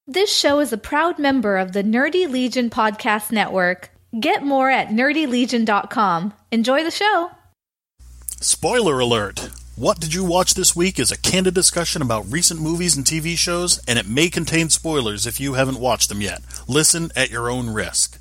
This show is a proud member of the Nerdy Legion Podcast Network. Get more at nerdylegion.com. Enjoy the show. Spoiler alert! What Did You Watch This Week is a candid discussion about recent movies and TV shows, and it may contain spoilers if you haven't watched them yet. Listen at your own risk.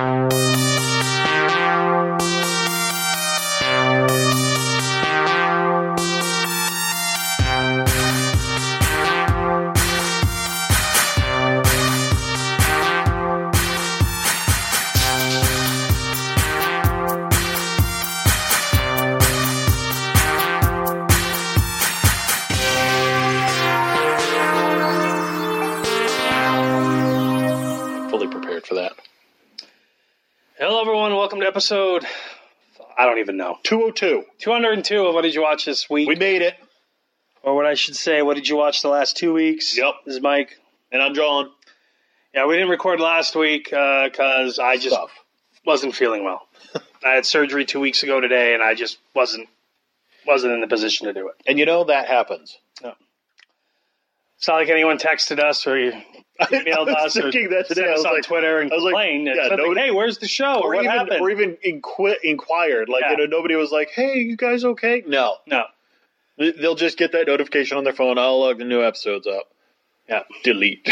Welcome to episode, I don't even know. 202. 202 of What Did You Watch This Week? We made it. Or what I should say, what did you watch the last 2 weeks? Yep. This is Mike. And I'm John. Yeah, we didn't record last week because I just wasn't feeling well. I had surgery 2 weeks ago today, and I just wasn't in the position to do it. And you know, that happens. No. It's not like anyone texted us or emailed us or sent us on Twitter and complained. Hey, where's the show? Or what happened? Or even inquired. Nobody was like, hey, you guys okay? No. They'll just get that notification on their phone. I'll log the new episodes up. Yeah. Delete.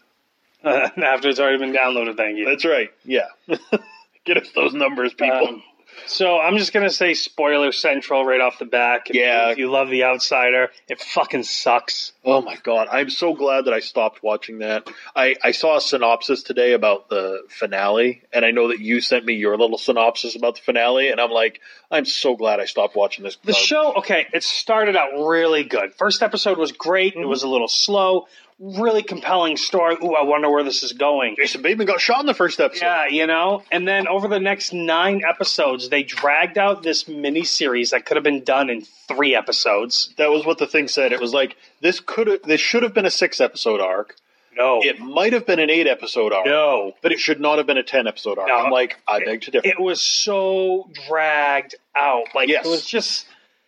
After it's already been downloaded, thank you. That's right. Yeah. Get us those numbers, people. So I'm just going to say spoiler central right off the back. If you love The Outsider, it fucking sucks. Oh my God. I'm so glad that I stopped watching that. I saw a synopsis today about the finale, and I know that you sent me your little synopsis about the finale, and I'm like, I'm so glad I stopped watching this. The show, it started out really good. First episode was great. It was a little slow. Really compelling story. Ooh, I wonder where this is going. Jason Bateman got shot in the first episode. Yeah, and then over the next 9 episodes, they dragged out this mini-series that could have been done in 3 episodes. That was what the thing said. It was like, this should have been a 6-episode arc. No. It might have been an 8-episode arc. No. But it should not have been a 10-episode arc. No. I'm like, I beg to differ. It was so dragged out. It was just...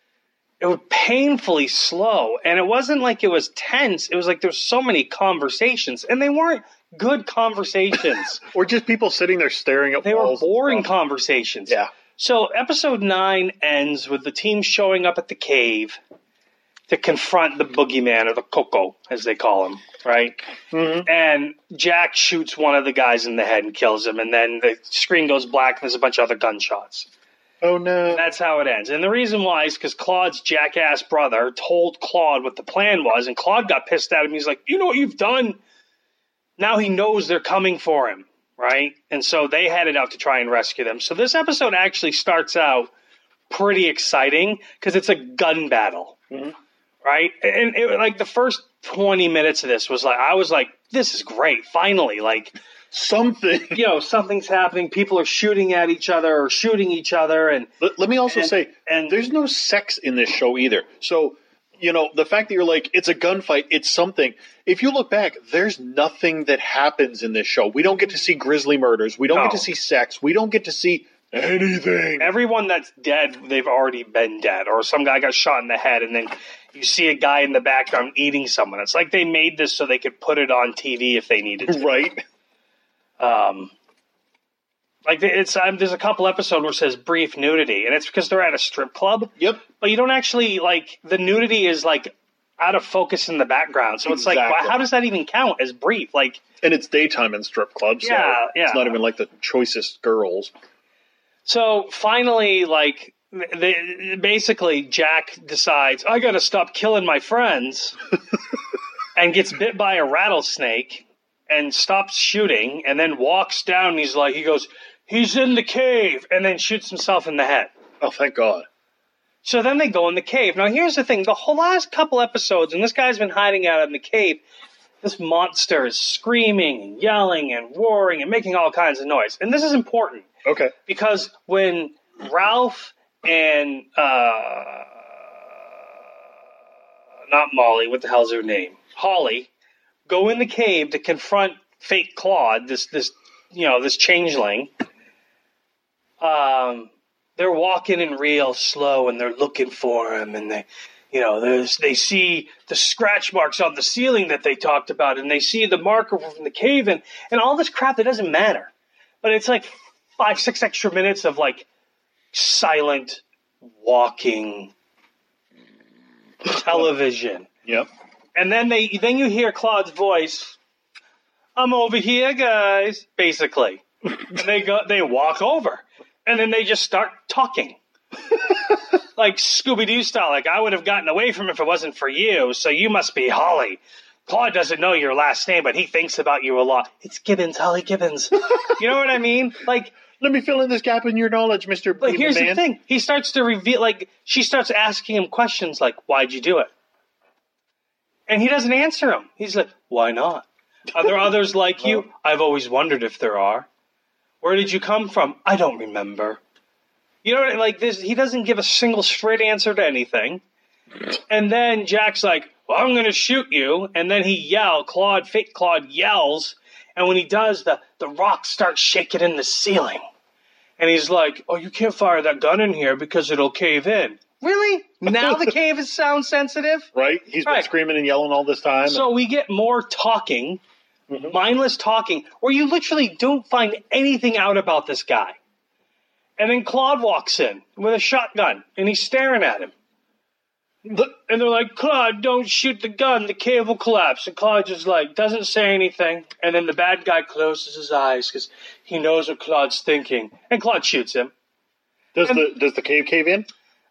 It was painfully slow, and it wasn't like it was tense. It was like there's so many conversations, and they weren't good conversations. Or just people sitting there staring at walls. They were boring conversations. Yeah. So episode 9 ends with the team showing up at the cave to confront the boogeyman, or the Coco, as they call him, right? Mm-hmm. And Jack shoots one of the guys in the head and kills him, and then the screen goes black, and there's a bunch of other gunshots. Oh, no. And that's how it ends. And the reason why is because Claude's jackass brother told Claude what the plan was, and Claude got pissed at him. He's like, you know what you've done? Now he knows they're coming for him, right? And so they headed out to try and rescue them. So this episode actually starts out pretty exciting because it's a gun battle, right? And the first 20 minutes of this was I was like, this is great, finally, something. Something's happening. People are shooting at each other or shooting each other. And let me also say, there's no sex in this show either. So, the fact that you're like, it's a gunfight, it's something. If you look back, there's nothing that happens in this show. We don't get to see grisly murders. We don't get to see sex. We don't get to see anything. Everyone that's dead, they've already been dead. Or some guy got shot in the head, and then you see a guy in the background eating someone. It's like they made this so they could put it on TV if they needed to. Right. There's a couple episodes where it says brief nudity, and it's because they're at a strip club. Yep. But you don't actually, the nudity is, out of focus in the background. So it's how does that even count as brief? And it's daytime in strip clubs, so it's not even like the choicest girls. So finally, basically Jack decides, I gotta stop killing my friends, and gets bit by a rattlesnake, and stops shooting, and then walks down, and he goes, he's in the cave, and then shoots himself in the head. Oh, thank God. So then they go in the cave. Now, here's the thing. The whole last couple episodes, and this guy's been hiding out in the cave, this monster is screaming and yelling and roaring and making all kinds of noise. And this is important. Okay. Because when Ralph and, not Molly, what the hell's her name? Holly, go in the cave to confront fake Claude, this changeling. They're walking in real slow, and they're looking for him, and they see the scratch marks on the ceiling that they talked about, and they see the marker from the cave, and all this crap that doesn't matter. But it's like 5-6 extra minutes of like silent walking television. Yep. And then you hear Claude's voice. I'm over here, guys. Basically, and they walk over, and then they just start talking. Like Scooby-Doo style, like I would have gotten away from it if it wasn't for you, so you must be Holly. Claude doesn't know your last name, but he thinks about you a lot. It's Gibbons, Holly Gibbons. You know what I mean? Like, let me fill in this gap in your knowledge, Mr. But here's Man. the thing. He starts to reveal, like, she starts asking him questions like, why'd you do it? And he doesn't answer them. He's like, why not? Are there others like you? I've always wondered if there are. Where did you come from? I don't remember. You know, like this, he doesn't give a single straight answer to anything. And then Jack's like, well, I'm going to shoot you. And then fake Claude yells. And when he does, the rock starts shaking in the ceiling. And he's like, oh, you can't fire that gun in here because it'll cave in. Really? Now the cave is sound sensitive? Right? He's been screaming and yelling all this time. So we get more talking, mindless talking, where you literally don't find anything out about this guy. And then Claude walks in with a shotgun, and he's staring at him. And they're like, Claude, don't shoot the gun. The cave will collapse. And Claude just doesn't say anything. And then the bad guy closes his eyes because he knows what Claude's thinking. And Claude shoots him. Does the cave in?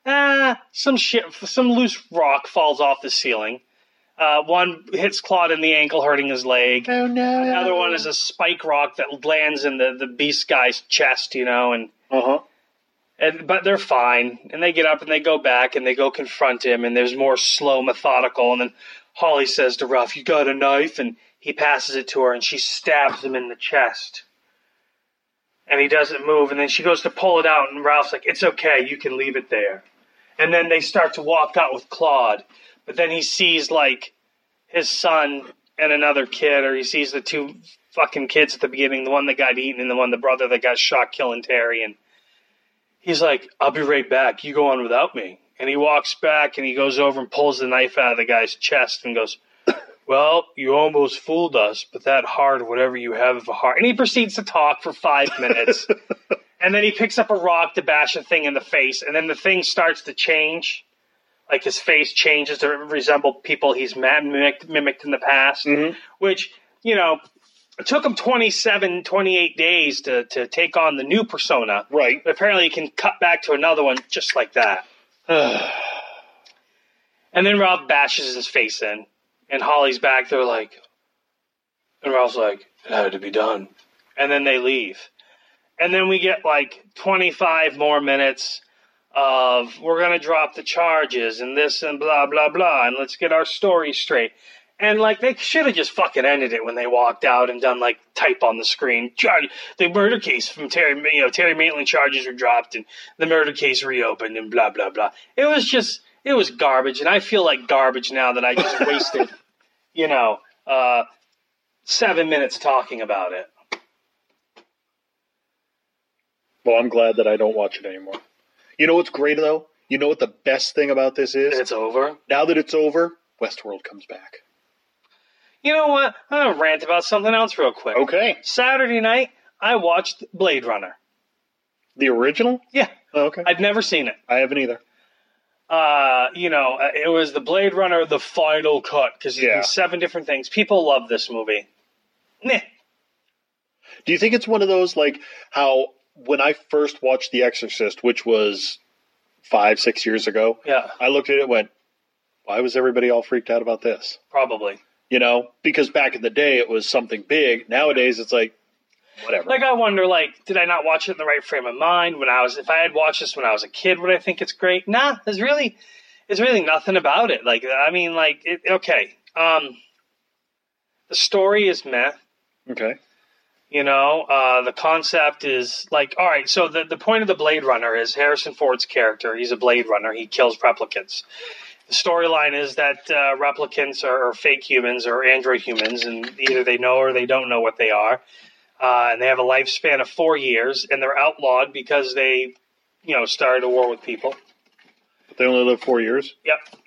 Some loose rock falls off the ceiling. One hits Claude in the ankle, hurting his leg. Oh, no. Another one is a spike rock that lands in the beast guy's chest, and... But they're fine, and they get up and they go back and they go confront him, and there's more slow, methodical, and then Holly says to Ralph, you got a knife? And he passes it to her, and she stabs him in the chest. And he doesn't move, and then she goes to pull it out, and Ralph's like, it's okay, you can leave it there. And then they start to walk out with Claude, but then he sees, his son and another kid, or he sees the two fucking kids at the beginning, the one that got eaten and the brother that got shot killing Terry, and he's like, I'll be right back. You go on without me. And he walks back and he goes over and pulls the knife out of the guy's chest and goes, well, you almost fooled us, but that heart, whatever you have of a heart. And he proceeds to talk for 5 minutes. And then he picks up a rock to bash a thing in the face. And then the thing starts to change. Like his face changes to resemble people he's mimicked in the past. Mm-hmm. Which, it took him 28 days to take on the new persona. Right. But apparently he can cut back to another one just like that. And then Ralph bashes his face in. And Holly's back there and Ralph's like, it had to be done. And then they leave. And then we get 25 more minutes of, we're going to drop the charges and this and blah, blah, blah. And let's get our story straight. And, they should have just fucking ended it when they walked out and done, type on the screen. The murder case from Terry Maitland charges were dropped and the murder case reopened and blah, blah, blah. It was garbage. And I feel like garbage now that I just wasted, 7 minutes talking about it. Well, I'm glad that I don't watch it anymore. You know what's great, though? You know what the best thing about this is? It's over. Now that it's over, Westworld comes back. You know what? I'm going to rant about something else real quick. Okay. Saturday night, I watched Blade Runner. The original? Yeah. Oh, okay. I'd never seen it. I haven't either. It was the Blade Runner, the final cut, because it's 7 different things. People love this movie. Meh. Do you think it's one of those, how when I first watched The Exorcist, which was 5-6 years ago, I looked at it and went, why was everybody all freaked out about this? Probably. Because back in the day it was something big. Nowadays it's whatever. I wonder, did I not watch it in the right frame of mind if I had watched this when I was a kid, would I think it's great? Nah, there's really nothing about it. Okay. The story is meh. Okay. The concept is all right, so the point of the Blade Runner is Harrison Ford's character. He's a Blade Runner. He kills replicants. The storyline is that replicants are fake humans or android humans, and either they know or they don't know what they are. And they have a lifespan of 4 years, and they're outlawed because they, started a war with people. But they only live 4 years? Yep.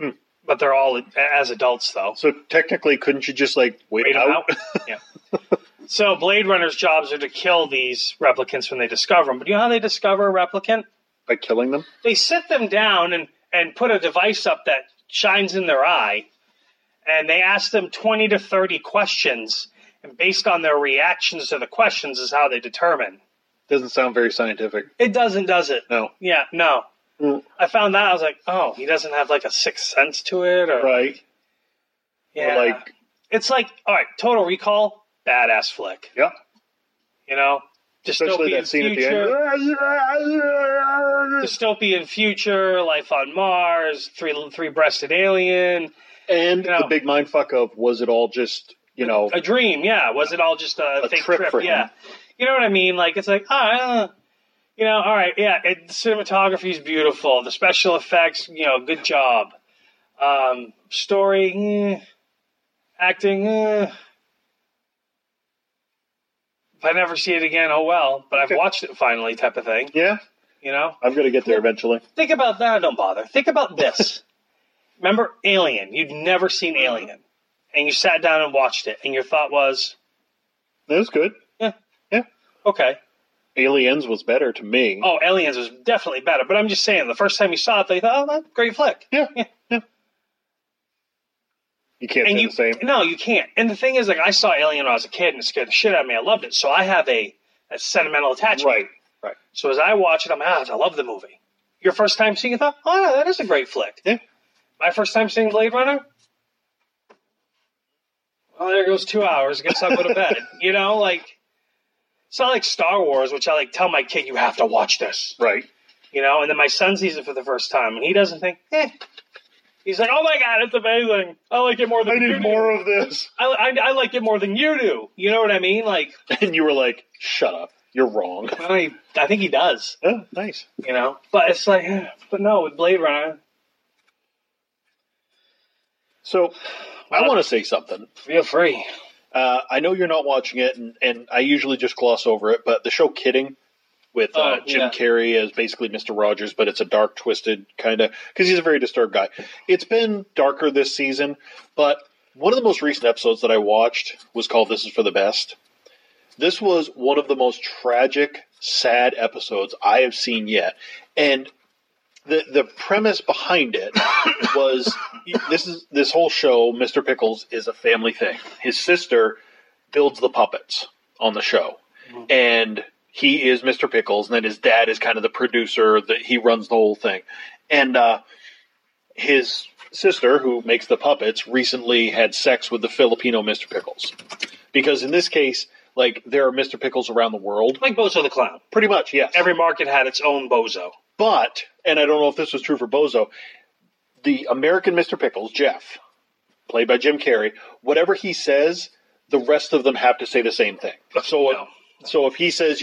But they're all as adults, though. So technically, couldn't you just like wait them out? Yeah. So Blade Runner's jobs are to kill these replicants when they discover them. But you know how they discover a replicant? By killing them? They sit them down and put a device up that shines in their eye, and they ask them 20 to 30 questions, and based on their reactions to the questions is how they determine. Doesn't sound very scientific. It doesn't, does it? No. Yeah, no. I found that, I was like, oh, he doesn't have like a sixth sense to it? Or, right. Yeah. Or like, it's like, all right, Total Recall, badass flick. yeah. You know? Especially that scene at the end. Dystopian future, life on Mars, three-breasted alien. And the big mindfuck of, was it all just, a dream, yeah. Was it all just a fake trip? for him. Yeah. You know what I mean? Like, it's like, all right, yeah, the cinematography is beautiful. The special effects, good job. Story, acting, if I never see it again, oh well. But I've watched it finally, type of thing. Yeah. I'm going to get there eventually. Think about that. Don't bother. Think about this. Remember Alien? You'd never seen Alien. And you sat down and watched it. And your thought was? It was good. Yeah. Yeah. Okay. Aliens was better to me. Oh, Aliens was definitely better. But I'm just saying, the first time you saw it, they thought, oh, great flick. Yeah. You can't say the same. No, you can't. And the thing is, like, I saw Alien when I was a kid, and it scared the shit out of me. I loved it. So I have a sentimental attachment. Right. So as I watch it, I'm like, I love the movie. Your first time seeing it, thought, oh, yeah, that is a great flick. Yeah. My first time seeing Blade Runner, well, there goes 2 hours. I guess I'll go to bed. It's not like Star Wars, which I tell my kid, you have to watch this. Right. And then my son sees it for the first time, and he doesn't think, He's like, oh my God, it's amazing. I like it more than you do. I need more of this. I like it more than you do. You know what I mean? Like, and you were like, shut up. You're wrong. I think he does. Oh, nice. But it's like, but no, with Blade Runner. So, I want to say something. Feel free. I know you're not watching it, and I usually just gloss over it, but the show Kidding with Jim Carrey as basically Mr. Rogers, but it's a dark, twisted kind of, because he's a very disturbed guy. It's been darker this season, but one of the most recent episodes that I watched was called This Is for the Best. This was one of the most tragic, sad episodes I have seen yet. And the premise behind it was this whole show, Mr. Pickles, is a family thing. His sister builds the puppets on the show. And he is Mr. Pickles, and then his dad is kind of the producer. He runs the whole thing. And his sister, who makes the puppets, recently had sex with the Filipino Mr. Pickles. Because in this case, there are Mr. Pickles around the world. Like Bozo the Clown. Pretty much, yes. Every market had its own Bozo. But, and I don't know if this was true for Bozo, the American Mr. Pickles, Jeff, played by Jim Carrey, whatever he says, the rest of them have to say the same thing. So if he says,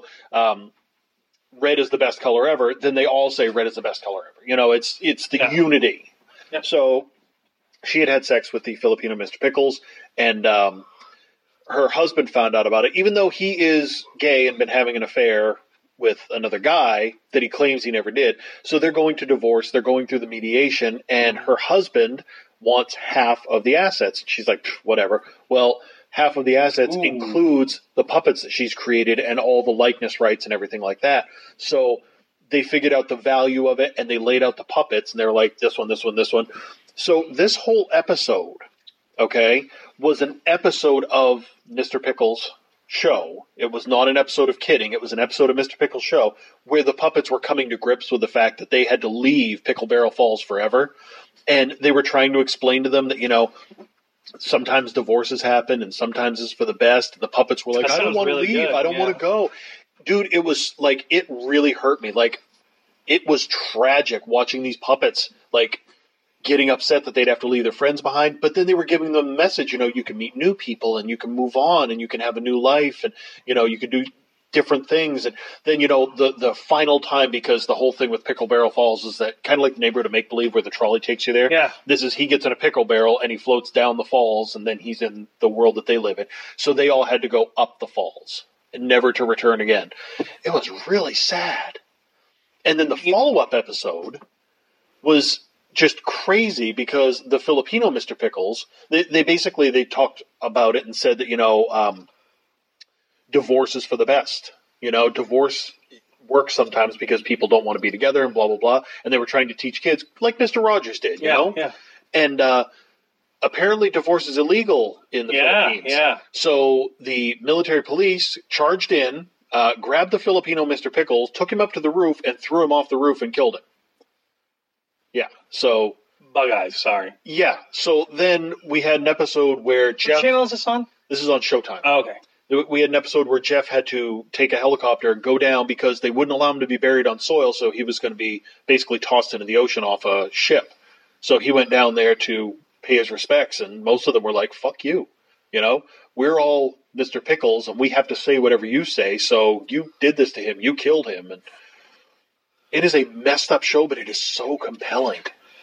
red is the best color ever, then they all say red is the best color ever. It's the unity. Yeah. So she had sex with the Filipino Mr. Pickles, and her husband found out about it, even though he is gay and been having an affair with another guy that he claims he never did. So they're going to divorce. They're going through the mediation, and her husband wants half of the assets. She's like, whatever. Well, half of the assets includes the puppets that she's created and all the likeness rights and everything like that. So they figured out the value of it, and they laid out the puppets, and they're like, this one, this one, this one. So this whole episode, was an episode of Mr. Pickles' show. It was not an episode of Kidding. It was an episode of Mr. Pickles' show where the puppets were coming to grips with the fact that they had to leave Pickle Barrel Falls forever. And they were trying to explain to them that, sometimes divorces happen and sometimes it's for the best. And the puppets were like, I don't want to leave. I don't want to go. Dude, it was it really hurt me. It was tragic watching these puppets, getting upset that they'd have to leave their friends behind, but then they were giving them a message, you can meet new people and you can move on and you can have a new life and, you can do different things. And then, the final time, because the whole thing with Pickle Barrel Falls is that kind of like the Neighborhood of Make-Believe where the trolley takes you there. Yeah. This is, he gets in a pickle barrel and he floats down the falls and then he's in the world that they live in. So they all had to go up the falls and never to return again. It was really sad. And then the follow-up episode was just crazy because the Filipino Mr. Pickles, they talked about it and said that, divorce is for the best. Divorce works sometimes because people don't want to be together and blah, blah, blah. And they were trying to teach kids like Mr. Rogers did, you know? Yeah. And apparently divorce is illegal in the Philippines. Yeah. So the military police charged in, grabbed the Filipino Mr. Pickles, took him up to the roof, and threw him off the roof and killed him. Yeah, so... Bug Eyes, sorry. Yeah, so then we had an episode where Jeff... What channel is this on? This is on Showtime. Oh, okay. We had an episode where Jeff had to take a helicopter and go down because they wouldn't allow him to be buried on soil, so he was going to be basically tossed into the ocean off a ship. So he went down there to pay his respects, and most of them were like, fuck you. We're all Mr. Pickles, and we have to say whatever you say, so you did this to him. You killed him. And it is a messed up show, but it is so compelling.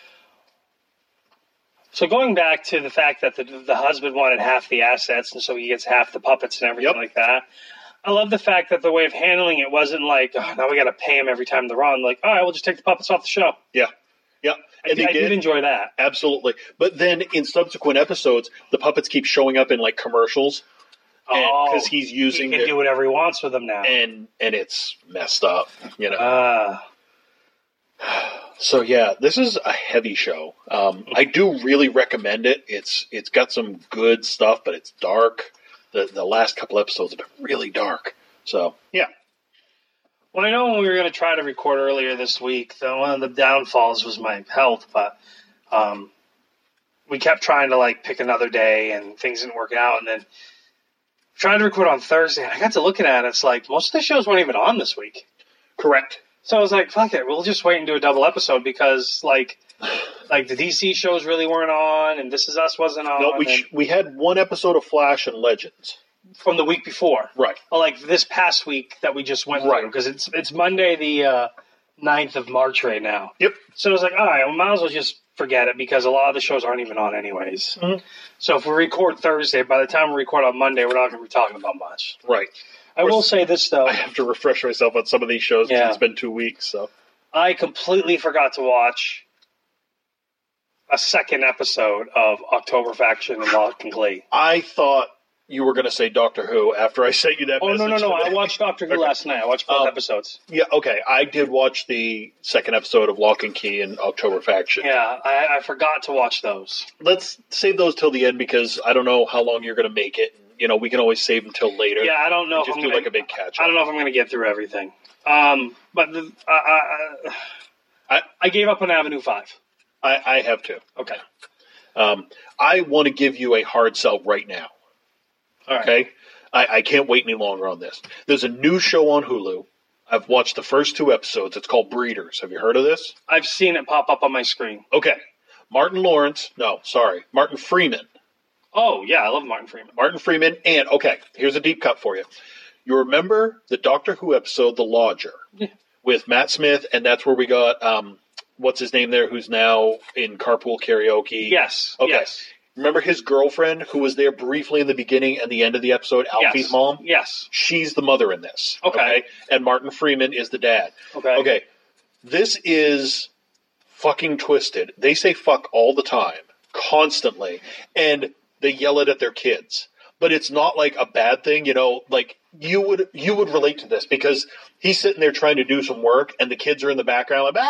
So going back to the fact that the husband wanted half the assets, and so he gets half the puppets and everything like that, I love the fact that the way of handling it wasn't like, oh, now we got to pay him every time they're on. Like, all right, we'll just take the puppets off the show. Yeah. And I did enjoy that. Absolutely. But then in subsequent episodes, the puppets keep showing up in like commercials. Because he's using he can do whatever he wants with them now. And it's messed up, So yeah, this is a heavy show. I do really recommend it. It's got some good stuff, but it's dark. The last couple episodes have been really dark. So yeah. Well, I know when we were going to try to record earlier this week, one of the downfalls was my health, but we kept trying to pick another day, and things didn't work out. And then tried to record on Thursday, and I got to looking at it. It's like most of the shows weren't even on this week. Correct. So I was like, fuck it, we'll just wait and do a double episode because, the DC shows really weren't on, and This Is Us wasn't on. No, we had one episode of Flash and Legends. From the week before. Right. Well, this past week that we just went through, because it's Monday the 9th of March right now. Yep. So I was like, all right, we might as well just forget it because a lot of the shows aren't even on anyways. Mm-hmm. So if we record Thursday, by the time we record on Monday, we're not going to be talking about much. Right. I will say this, though. I have to refresh myself on some of these shows because it's been 2 weeks. So I completely forgot to watch a second episode of October Faction and Lock and Glee. I thought you were going to say Doctor Who after I sent you that message. Oh, no. I watched Doctor Who last night. I watched both episodes. Yeah, okay. I did watch the second episode of Lock and Key and October Faction. Yeah, I forgot to watch those. Let's save those till the end because I don't know how long you're going to make it. We can always save them till later. Yeah, I don't know. Just do a big catch up. I don't know if I'm going to get through everything. But I gave up on Avenue 5. I have too. Okay. I want to give you a hard sell right now. All right. Okay? I can't wait any longer on this. There's a new show on Hulu. I've watched the first 2 episodes. It's called Breeders. Have you heard of this? I've seen it pop up on my screen. Okay. Martin Freeman. Oh, yeah, I love Martin Freeman. Martin Freeman, and, okay, here's a deep cut for you. You remember the Doctor Who episode, The Lodger, with Matt Smith, and that's where we got, what's his name there, who's now in Carpool Karaoke? Yes. Okay. Yes. Remember his girlfriend who was there briefly in the beginning and the end of the episode, Alfie's mom? Yes. She's the mother in this. Okay. And Martin Freeman is the dad. Okay. This is fucking twisted. They say fuck all the time, constantly, and they yell it at their kids. But it's not like a bad thing, you would relate to this because he's sitting there trying to do some work and the kids are in the background like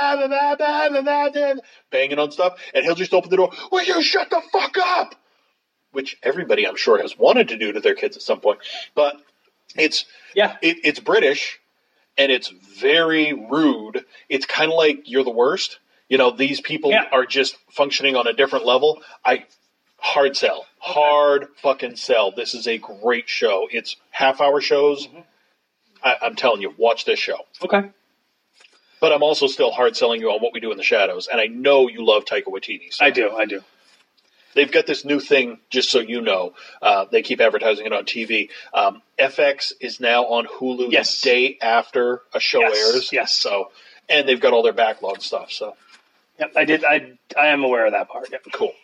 banging on stuff, and he'll just open the door, will you shut the fuck up? Which everybody I'm sure has wanted to do to their kids at some point. But it's British and it's very rude. It's kind of like You're the Worst. These people are just functioning on a different level. Hard sell. Hard fucking sell. This is a great show. It's half-hour shows. Mm-hmm. I'm telling you, watch this show. Okay. But I'm also still hard selling you on What We Do in the Shadows, and I know you love Taika Waititi. So I do. They've got this new thing, just so you know. They keep advertising it on TV. FX is now on Hulu the day after a show airs. Yes. So, and they've got all their backlog stuff. So, yep, I did. I am aware of that part. Yep. Cool.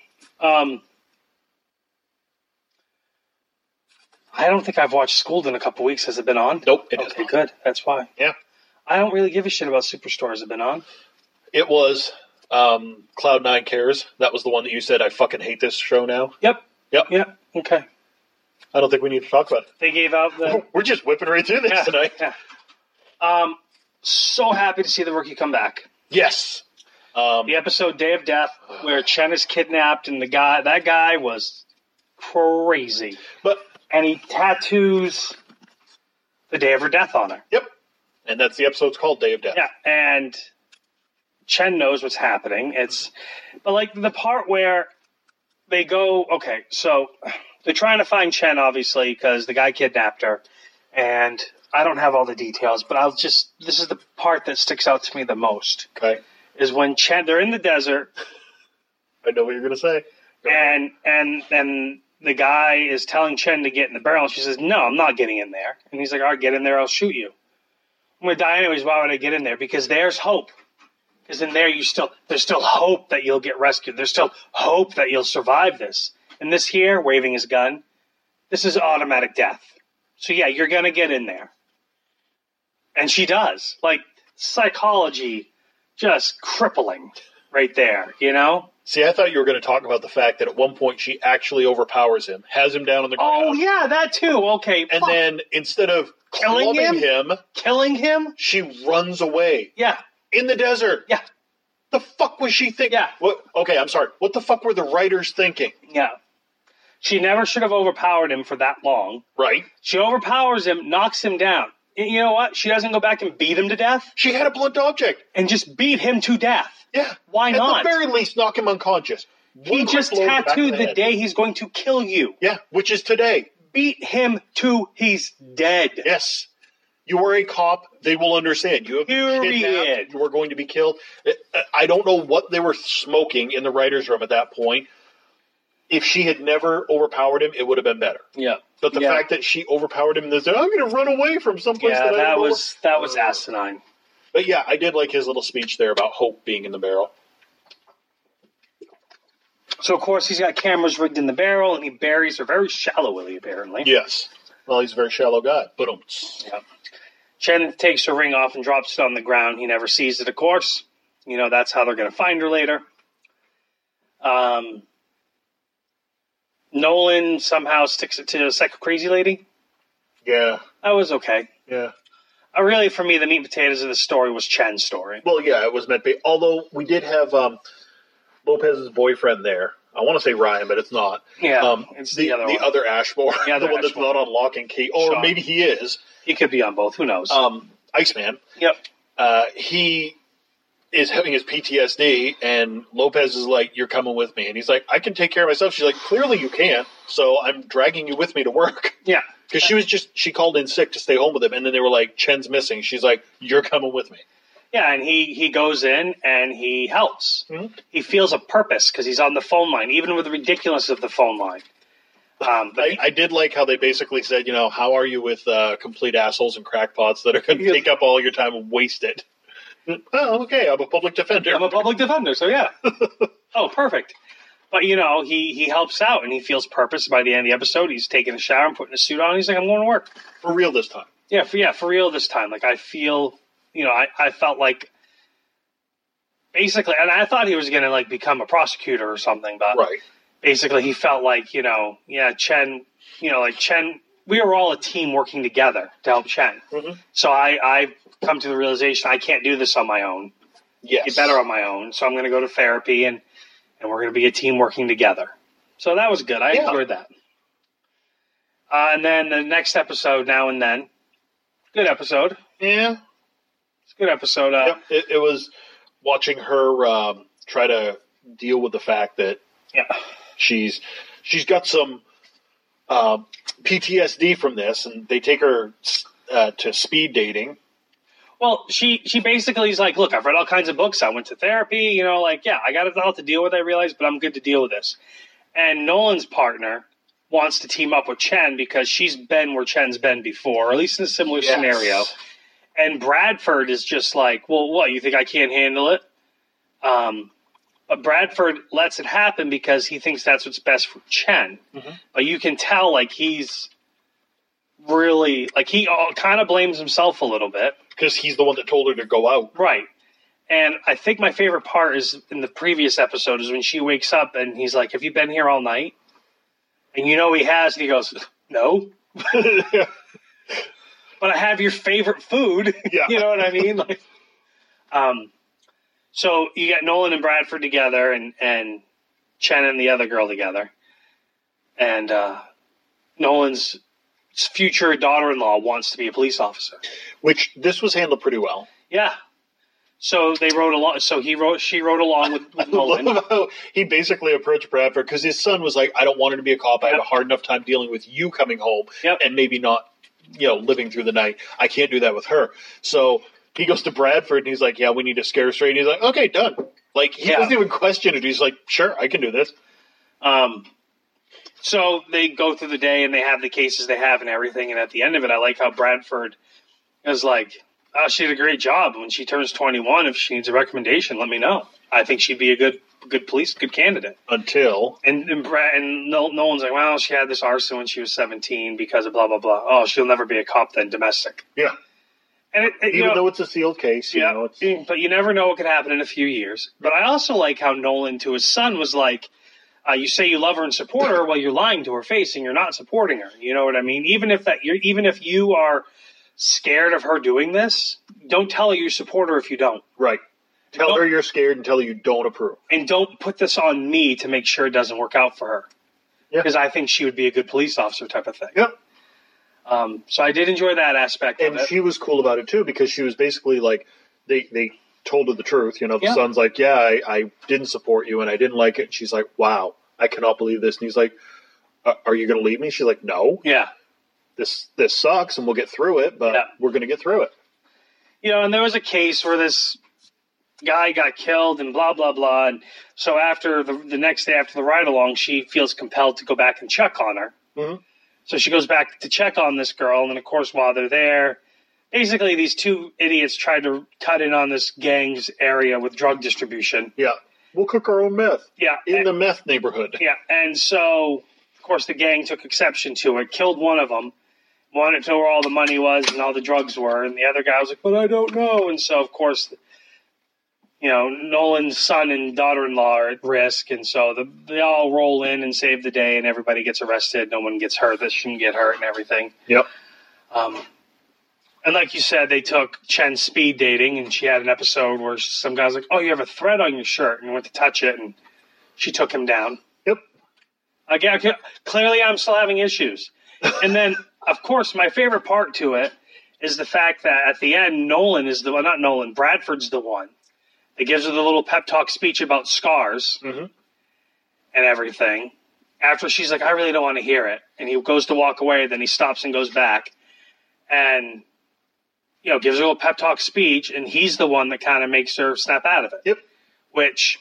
I don't think I've watched Schooled in a couple weeks. Has it been on? Nope, it hasn't. Okay, good. That's why. Yeah. I don't really give a shit about Superstore. Has it been on? It was Cloud9 Cares. That was the one that you said, I fucking hate this show now. Yep. Yep. Yep. Okay. I don't think we need to talk about it. They gave out the... We're just whipping right through this tonight. Yeah. So happy to see the rookie come back. Yes. The episode Day of Death, where Chen is kidnapped, and that guy was crazy. And he tattoos the day of her death on her. Yep. And that's the episode's called Day of Death. Yeah, and Chen knows what's happening. But like the part where they go, okay, so they're trying to find Chen, obviously, because the guy kidnapped her. And I don't have all the details, but this is the part that sticks out to me the most. Okay. Is when they're in the desert. I know what you're going to say. And the guy is telling Chen to get in the barrel, and she says, no, I'm not getting in there. And he's like, all right, get in there, I'll shoot you. I'm going to die anyways, why would I get in there? Because there's hope. Because in there, there's still hope that you'll get rescued. There's still hope that you'll survive this. And this here, waving his gun, this is automatic death. So yeah, you're going to get in there. And she does. Like, psychology, just crippling right there, you know? See, I thought you were going to talk about the fact that at one point she actually overpowers him, has him down on the ground. Oh, yeah, that too. Okay. And then instead of killing him, she runs away. Yeah. In the desert. Yeah. The fuck was she thinking? Yeah. Okay, I'm sorry. What the fuck were the writers thinking? Yeah. She never should have overpowered him for that long. Right. She overpowers him, knocks him down. You know what? She doesn't go back and beat him to death. She had a blunt object. And just beat him to death. Yeah. Why not? At the very least, knock him unconscious. He just tattooed the day he's going to kill you. Yeah, which is today. Beat him to he's dead. Yes. You are a cop. They will understand. You have been kidnapped. You are going to be killed. I don't know what they were smoking in the writer's room at that point. If she had never overpowered him, it would have been better. Yeah. But the fact that she overpowered him and said, I'm going to run away from someplace that was asinine. But yeah, I did like his little speech there about hope being in the barrel. So, of course, he's got cameras rigged in the barrel, and he buries her very shallowly, apparently. Yes. Well, he's a very shallow guy. Yeah. Chen takes her ring off and drops it on the ground. He never sees it, of course. You know, that's how they're going to find her later. Nolan somehow sticks it to a psycho crazy lady. Yeah. That was okay. Yeah. Really, for me, the meat and potatoes of the story was Chen's story. Well, yeah, it was meant to be. Although we did have Lopez's boyfriend there. I want to say Ryan, but it's not. Yeah, it's the other Ashmore. The one that's not on lock and key. Or Sean. Maybe he is. He could be on both. Who knows? Iceman. Yep. He is having his PTSD, and Lopez is like, you're coming with me. And he's like, I can take care of myself. She's like, clearly you can't, so I'm dragging you with me to work. Yeah. Because she called in sick to stay home with him, and then they were like, Chen's missing. She's like, you're coming with me. Yeah, and he goes in and he helps. Mm-hmm. He feels a purpose because he's on the phone line, even with the ridiculousness of the phone line. I did like how they basically said, you know, how are you with complete assholes and crackpots that are going to take up all your time and waste it? Oh, okay, I'm a public defender. I'm a public defender, so yeah. Oh, perfect. But, you know, he helps out and he feels purpose. By the end of the episode, he's taking a shower and putting a suit on. He's like, I'm going to work. For real this time. Yeah, for real this time. Like, I feel, you know, I felt like, basically, and I thought he was going to, like, become a prosecutor or something, but right. Basically he felt like, you know, yeah, Chen, you know, like Chen, we were all a team working together to help Chen. Mm-hmm. So I come to the realization I can't do this on my own. Yes. Get better on my own. So I'm going to go to therapy and we're going to be a team working together. So that was good. I enjoyed that. And then the next episode, Now and Then. Good episode. Yeah. It's a good episode. It was watching her try to deal with the fact that she's got some PTSD from this, and they take her to speed dating. Well, she basically is like, look, I've read all kinds of books. I went to therapy. You know, like, yeah, I got it all to deal with, I realize, but I'm good to deal with this. And Nolan's partner wants to team up with Chen because she's been where Chen's been before, or at least in a similar scenario. And Bradford is just like, well, what, you think I can't handle it? But Bradford lets it happen because he thinks that's what's best for Chen. Mm-hmm. But you can tell, like, he's really, like, he kind of blames himself a little bit. Because he's the one that told her to go out. Right. And I think my favorite part is in the previous episode is when she wakes up and he's like, "Have you been here all night?" And he has, and he goes, "No." But I have your favorite food. Yeah. You know what I mean? Like, so you got Nolan and Bradford together and Chen and the other girl together. And Nolan's future daughter-in-law wants to be a police officer. Which this was handled pretty well. Yeah. So they wrote along. So she wrote along with Nolan. I love how he basically approached Bradford because his son was like, "I don't want her to be a cop. I have a hard enough time dealing with you coming home and maybe not, living through the night. I can't do that with her." So he goes to Bradford and he's like, "Yeah, we need to scare her straight." And he's like, "Okay, done." Like he doesn't even question it. He's like, "Sure, I can do this." So they go through the day and they have the cases they have and everything. And at the end of it, I like how Bradford is like, "Oh, she did a great job. When she turns 21, if she needs a recommendation, let me know. I think she'd be a good candidate." Until and Nolan's like, "Well, she had this arson when she was 17 because of blah blah blah. Oh, she'll never be a cop then, domestic." Yeah. And even though it's a sealed case, but you never know what could happen in a few years. But I also like how Nolan to his son was like, "You say you love her and support her, well, you're lying to her face and you're not supporting her." You know what I mean? Even if you are scared of her doing this, don't tell her you support her if you don't. Right. Tell her you're scared and tell her you don't approve. And don't put this on me to make sure it doesn't work out for her. Yeah. Because I think she would be a good police officer type of thing. Yeah. So I did enjoy that aspect of it. And she was cool about it too because she was basically like, they told her the truth. The son's like, "Yeah, I didn't support you and I didn't like it." And she's like, "Wow, I cannot believe this." And he's like, "Are you going to leave me?" She's like, "No. Yeah. This sucks and we'll get through it, but we're going to get through it." And there was a case where this guy got killed and blah, blah, blah. And so after the next day after the ride-along, she feels compelled to go back and check on her. Mm-hmm. So she goes back to check on this girl. And then, of course, while they're there, basically these two idiots tried to cut in on this gang's area with drug distribution. Yeah. We'll cook our own meth. Yeah. In the meth neighborhood. Yeah. And so, of course, the gang took exception to it, killed one of them, wanted to know where all the money was and all the drugs were. And the other guy was like, "But I don't know." And so, of course, Nolan's son and daughter-in-law are at risk. And so they all roll in and save the day and everybody gets arrested. No one gets hurt that shouldn't get hurt and everything. Yep. And like you said, they took Chen speed dating, and she had an episode where some guy's like, "Oh, you have a thread on your shirt," and went to touch it, and she took him down. Yep. Again, clearly I'm still having issues. And then, of course, my favorite part to it is the fact that at the end, Bradford's the one that gives her the little pep talk speech about scars and everything. After she's like, "I really don't want to hear it." And he goes to walk away, then he stops and goes back. And gives her a little pep talk speech, and he's the one that kind of makes her snap out of it. Yep. Which,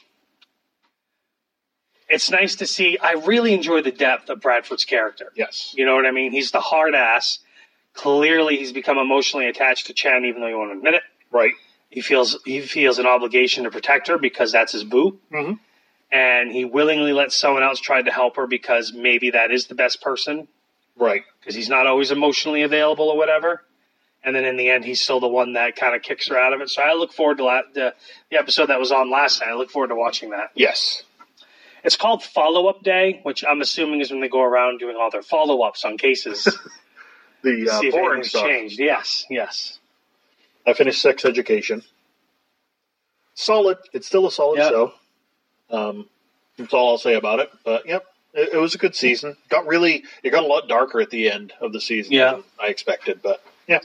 it's nice to see. I really enjoy the depth of Bradford's character. Yes. You know what I mean? He's the hard ass. Clearly, he's become emotionally attached to Chen, even though he won't admit it. Right. He feels an obligation to protect her because that's his boo. Mm-hmm. And he willingly lets someone else try to help her because maybe that is the best person. Right. Because he's not always emotionally available or whatever. And then in the end, he's still the one that kind of kicks her out of it. So I look forward to the episode that was on last night. I look forward to watching that. Yes. It's called Follow-Up Day, which I'm assuming is when they go around doing all their follow-ups on cases. The boring stuff. Changed. Yes. I finished Sex Education. Solid. It's still a solid show. That's all I'll say about it. But, it was a good season. It got a lot darker at the end of the season than I expected. But, yeah.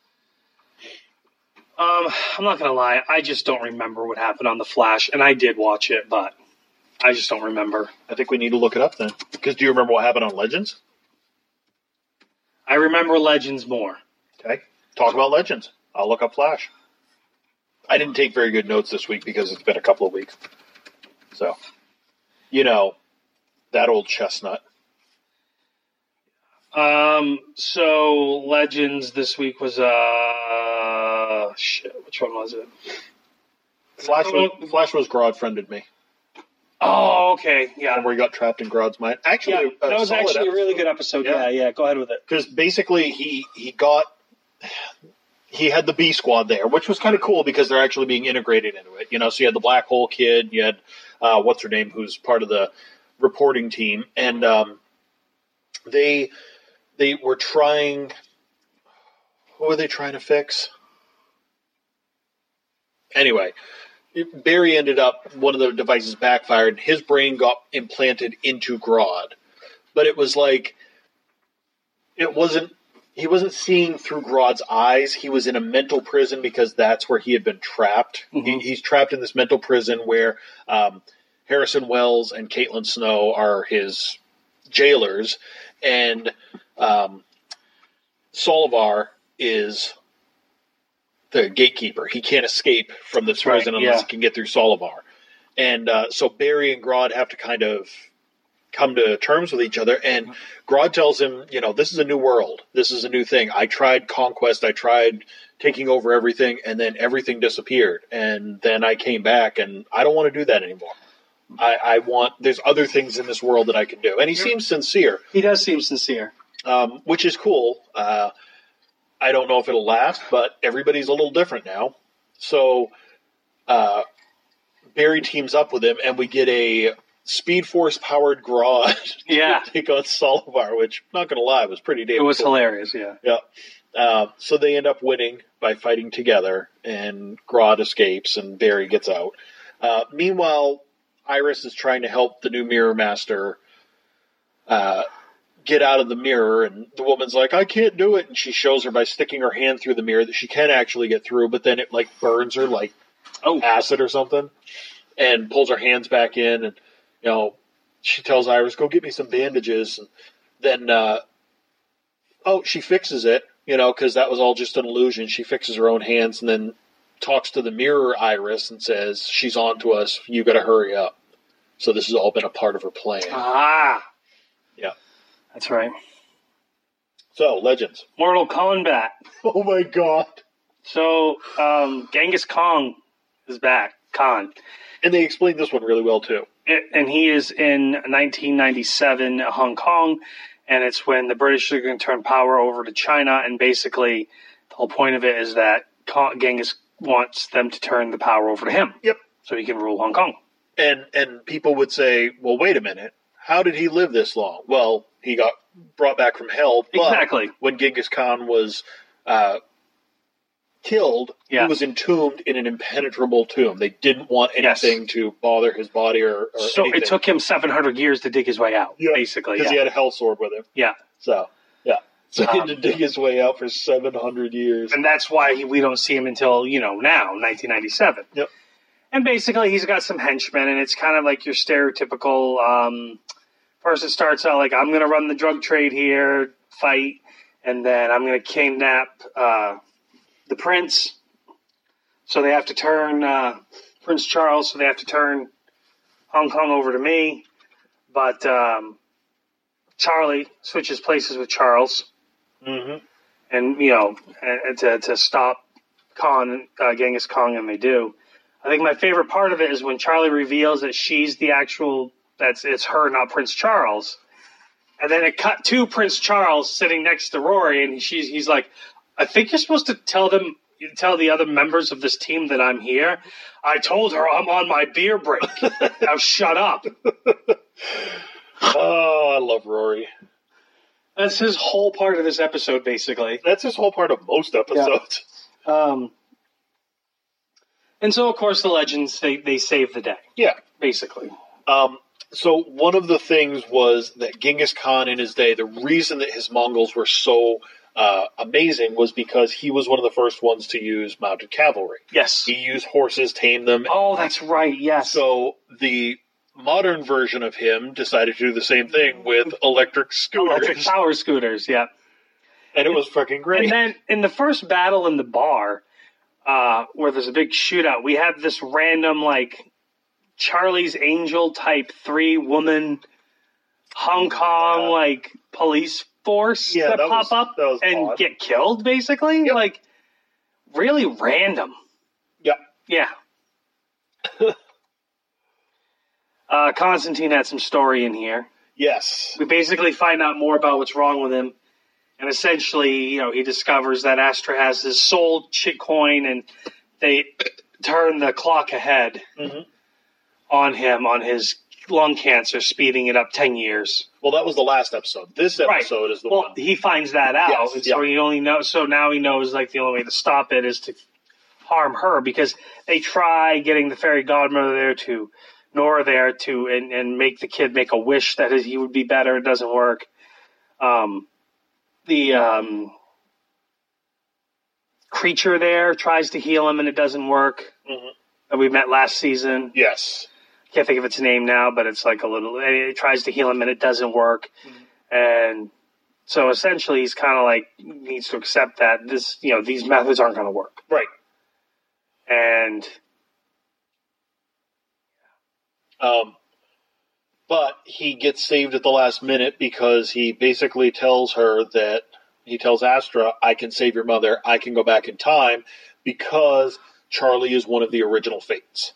I'm not going to lie. I just don't remember what happened on The Flash. And I did watch it, but I just don't remember. I think we need to look it up then. Because do you remember what happened on Legends? I remember Legends more. Okay. Talk about Legends. I'll look up Flash. I didn't take very good notes this week because it's been a couple of weeks. So, that old chestnut. So Legends this week was which one was it? Flash was Grodd friended me. Oh, okay, yeah. And where he got trapped in Grodd's mind. Actually, that was actually a really good episode. Yeah, go ahead with it. Because basically he he had the B Squad there, which was kind of cool because they're actually being integrated into it. So you had the Black Hole Kid, you had what's her name, who's part of the reporting team, and they were trying. What were they trying to fix? Anyway, Barry ended up, one of the devices backfired, and his brain got implanted into Grodd. But it was like, he wasn't seeing through Grodd's eyes. He was in a mental prison because that's where he had been trapped. Mm-hmm. He's trapped in this mental prison where Harrison Wells and Caitlin Snow are his jailers, and Solivar is the gatekeeper. He can't escape from this prison unless he can get through Solivar. And so Barry and Grodd have to kind of come to terms with each other. And Grodd tells him, this is a new world. This is a new thing. I tried conquest. I tried taking over everything, and then everything disappeared. And then I came back, and I don't want to do that anymore. There's other things in this world that I can do. And he seems sincere. He does seem sincere. Which is cool. I don't know if it'll last, but everybody's a little different now. So Barry teams up with him, and we get a Speed Force-powered Grodd to take on Solivar, which, not going to lie, was pretty damn cool. It was hilarious, yeah. Yeah. So they end up winning by fighting together, and Grodd escapes, and Barry gets out. Meanwhile, Iris is trying to help the new Mirror Master get out of the mirror, and the woman's like, I can't do it, and she shows her by sticking her hand through the mirror that she can actually get through, but then it burns her like acid or something, and pulls her hands back in, and she tells Iris, go get me some bandages, and then she fixes it, because that was all just an illusion. She fixes her own hands, and then talks to the mirror Iris and says, she's on to us, you gotta hurry up. So this has all been a part of her plan. Yeah. That's right. So, Legends. Mortal Kombat. Oh my god. So, Genghis Khan is back. Khan. And they explained this one really well, too. And he is in 1997 Hong Kong, and it's when the British are going to turn power over to China, and basically the whole point of it is that Genghis wants them to turn the power over to him. Yep. So he can rule Hong Kong. And people would say, well, wait a minute. How did he live this long? Well, he got brought back from hell. But exactly. When Genghis Khan was killed, he was entombed in an impenetrable tomb. They didn't want anything to bother his body or so anything. It took him 700 years to dig his way out, basically. Because he had a hell sword with him. Yeah. So he had to dig his way out for 700 years. And that's why we don't see him until, now, 1997. Yep. And basically, he's got some henchmen, and it's kind of like your stereotypical. First, it starts out like, I'm going to run the drug trade here, fight, and then I'm going to kidnap the prince. So they have to turn Prince Charles, so they have to turn Hong Kong over to me. But Charlie switches places with Charles. Mm-hmm. And, to stop Genghis Khan, and they do. I think my favorite part of it is when Charlie reveals that she's the actual, it's her, not Prince Charles. And then it cut to Prince Charles sitting next to Rory, and he's like, I think you're supposed to tell the other members of this team that I'm here. I told her I'm on my beer break. Now shut up. Oh, I love Rory. That's his whole part of this episode, basically. That's his whole part of most episodes. Yeah. And so, of course, the Legends, they save the day. Yeah. Basically. So one of the things was that Genghis Khan in his day, the reason that his Mongols were so amazing was because he was one of the first ones to use mounted cavalry. Yes. He used horses, tamed them. Oh, that's right, yes. So the modern version of him decided to do the same thing with electric scooters. Electric power scooters, yeah. And it was fucking great. And then in the first battle in the bar, where there's a big shootout, we have this random, Charlie's Angel type 3-woman Hong Kong, police force that pop up and odd. Get killed, basically. Yep. Really random. Yep. Yeah. Constantine had some story in here. Yes. We basically find out more about what's wrong with him. And essentially, he discovers that Astra has this soul chit coin, and they turn the clock ahead on him, on his lung cancer, speeding it up 10 years. Well, that was the last episode. This episode is the one. He finds that out, Yes, and so he only knows. So now he knows like the only way to stop it is to harm her, because they try getting the fairy godmother there to Nora there to and make the kid make a wish that he would be better. It doesn't work. The creature there tries to heal him, and it doesn't work. That we met last season. Yes. Can't think of its name now, but it's like it tries to heal him and it doesn't work. And so essentially he's kind of like needs to accept that these methods aren't going to work. Right. And but he gets saved at the last minute because he basically tells Astra, I can save your mother, I can go back in time, because Charlie is one of the original Fates.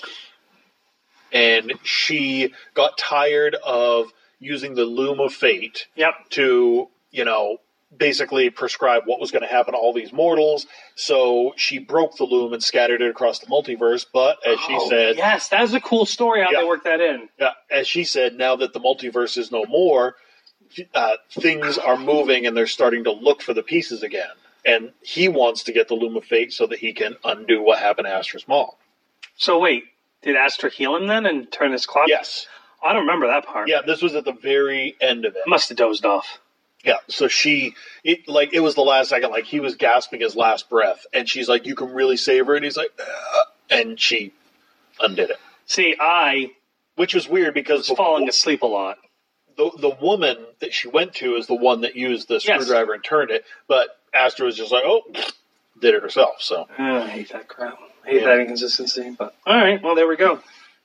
And she got tired of using the loom of fate to, basically prescribe what was going to happen to all these mortals. So she broke the loom and scattered it across the multiverse. But as she said... Yes, that was a cool story how they worked that in. Yeah, as she said, now that the multiverse is no more, things are moving and they're starting to look for the pieces again. And he wants to get the loom of fate so that he can undo what happened to Astra's mom. So wait. Did Astra heal him then and turn his clock? Yes. I don't remember that part. Yeah, this was at the very end of it. I must have dozed off. Yeah, so it was the last second, like he was gasping his last breath, and she's like, you can really save her, and he's like, and she undid it. See, which was weird because... was falling asleep a lot. The woman that she went to is the one that used the screwdriver and turned it, but Astra was just like, did it herself, so... I hate that crap. I hate that inconsistency, but all right. Well, there we go.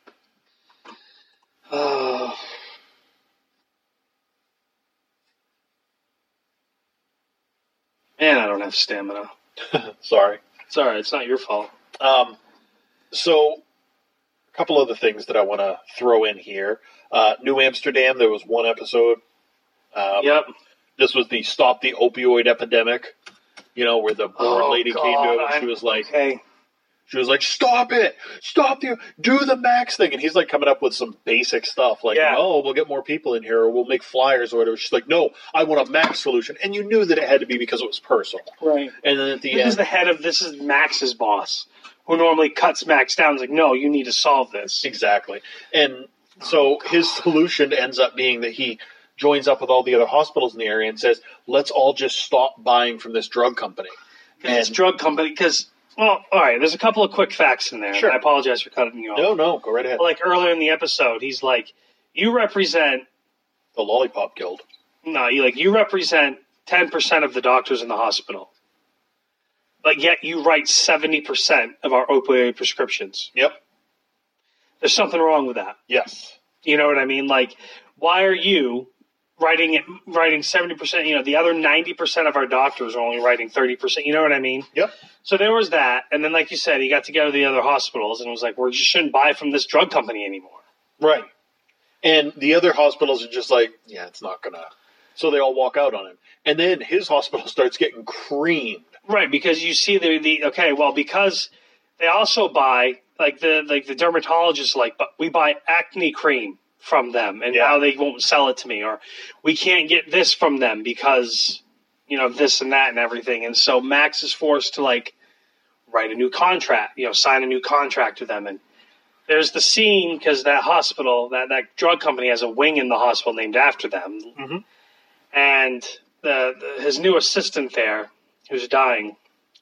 Man, I don't have stamina. Sorry. It's all right. It's not your fault. So, a couple other things that I want to throw in here. New Amsterdam, there was one episode. This was the Stop the Opioid Epidemic, where the board lady came to him and she was like... Okay. She was like, stop it! Do the Max thing! And he's like coming up with some basic stuff, like, we'll get more people in here, or we'll make flyers or whatever. She's like, no, I want a Max solution. And you knew that it had to be because it was personal. Right. And then at the end... This is Max's boss, who normally cuts Max down. He's like, no, you need to solve this. Exactly. And so his solution ends up being that he joins up with all the other hospitals in the area and says, let's all just stop buying from this drug company. This drug company, because... Well, all right, there's a couple of quick facts in there. Sure. I apologize for cutting you off. No, go right ahead. Like earlier in the episode, he's like, you represent... The Lollipop Guild. No, you represent 10% of the doctors in the hospital. But yet you write 70% of our opioid prescriptions. Yep. There's something wrong with that. Yes. You know what I mean? Like, why are you writing 70%? The other 90% of our doctors are only writing 30%. You know what I mean? Yep. So there was that, and then like you said, he got together with the other hospitals and was like, we just shouldn't buy from this drug company anymore. Right. And the other hospitals are just like, yeah, it's not gonna... So they all walk out on him. And then his hospital starts getting creamed. Right, because you see because they also buy, the dermatologist, but we buy acne cream from them, and now they won't sell it to me, or we can't get this from them because... this and that and everything. And so Max is forced to write a new contract, sign a new contract with them. And there's the scene because that hospital, that drug company has a wing in the hospital named after them. Mm-hmm. And his new assistant there, who's dying,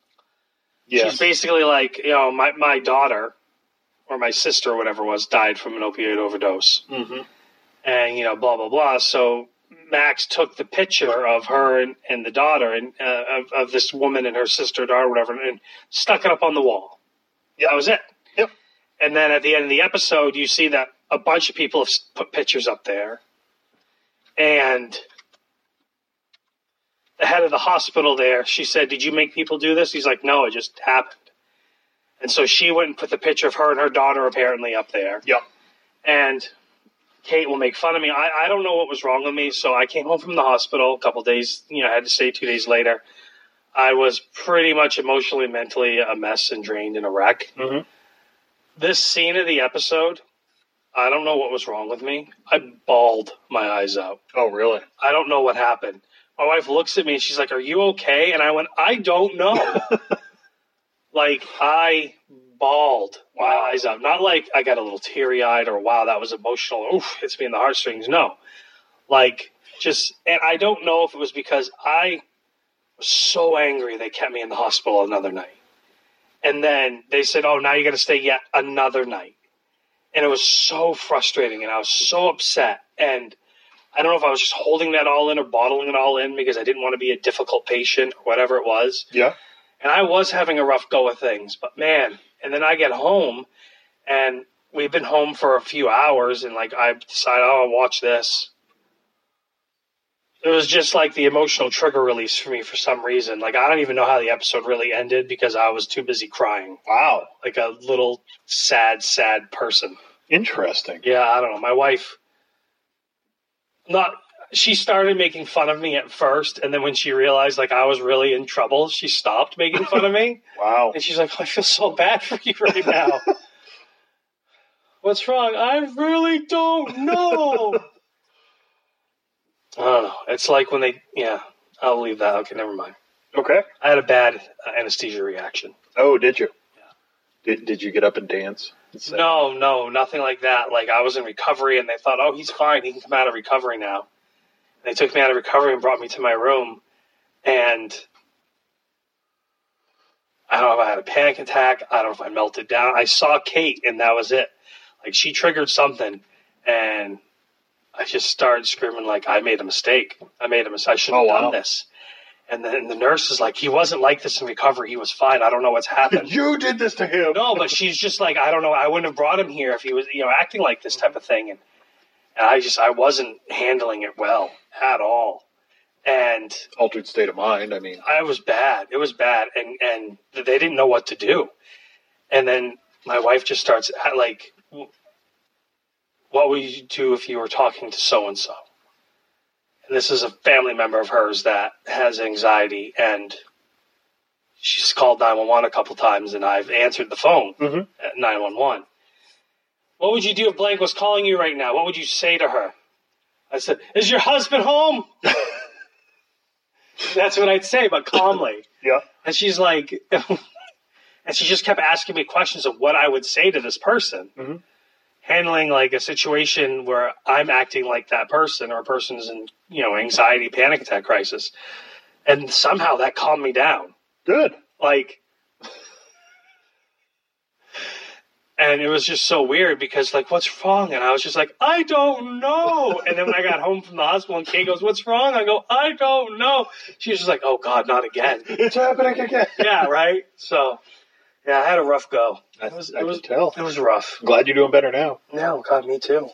she's basically like, my daughter or my sister or whatever was died from an opioid overdose. Mm-hmm. And, blah, blah, blah. So Max took the picture of her and the daughter and of this woman and her sister, daughter, whatever, and stuck it up on the wall. Yep. That was it. Yep. And then at the end of the episode, you see that a bunch of people have put pictures up there. And the head of the hospital there, she said, did you make people do this? He's like, no, it just happened. And so she went and put the picture of her and her daughter apparently up there. Yep. And Kate will make fun of me. I don't know what was wrong with me, so I came home from the hospital a couple days. I had to stay 2 days later. I was pretty much emotionally, mentally a mess and drained and a wreck. Mm-hmm. This scene of the episode, I don't know what was wrong with me. I bawled my eyes out. Oh, really? I don't know what happened. My wife looks at me and she's like, "Are you okay?" And I went, "I don't know." Like, I bawled my eyes out. Not like I got a little teary-eyed or, wow, that was emotional. Oof, hits me in the heartstrings. No. Like, just, and I don't know if it was because I was so angry they kept me in the hospital another night. And then they said, "Oh, now you got to stay yet another night." And it was so frustrating, and I was so upset. And I don't know if I was just holding that all in or bottling it all in because I didn't want to be a difficult patient or whatever it was. Yeah. And I was having a rough go of things, but man, and then I get home, and we've been home for a few hours, and like I decided, I'll watch this. It was just like the emotional trigger release for me for some reason. Like, I don't even know how the episode really ended because I was too busy crying. Wow. Like a little sad person. Interesting. Yeah, I don't know. My wife, she started making fun of me at first, and then when she realized like I was really in trouble, she stopped making fun of me. Wow. And she's like, "I feel so bad for you right now." "What's wrong?" "I really don't know." I don't know. It's like when I'll leave that. Okay, never mind. Okay. I had a bad anesthesia reaction. Oh, did you? Yeah. Did you get up and dance? No, nothing like that. Like, I was in recovery, and they thought, "Oh, he's fine. He can come out of recovery now." And they took me out of recovery and brought me to my room, and I don't know if I had a panic attack. I don't know if I melted down. I saw Kate, and that was it. Like, she triggered something, and I just started screaming like, "I made a mistake. I shouldn't have done this." And then the nurse is like, "He wasn't like this in recovery. He was fine. I don't know what's happened." You did this to him. No, but she's just like, "I don't know. I wouldn't have brought him here if he was, acting like this type of thing." And I wasn't handling it well at all. And Altered state of mind. I mean, I was bad. It was bad. And they didn't know what to do. And then my wife just starts like, "What would you do if you were talking to so-and-so?" And this is a family member of hers that has anxiety, and she's called 911 a couple times, and I've answered the phone at 911. "What would you do if blank was calling you right now? What would you say to her?" I said, "Is your husband home?" That's what I'd say, but calmly. Yeah. And she's like, and she just kept asking me questions of what I would say to this person. Mm-hmm. Handling like a situation where I'm acting like that person, or a person's in, anxiety, panic attack crisis. And somehow that calmed me down. Good. Like, and it was just so weird because like, "What's wrong?" And I was just like, "I don't know." And then when I got home from the hospital and Kate goes, "What's wrong?" I go, "I don't know." She was just like, "Oh God, not again." It's happening again. Yeah, right. So, yeah, I had a rough go. I can tell. It was rough. I'm glad you're doing better now. No, God, me too.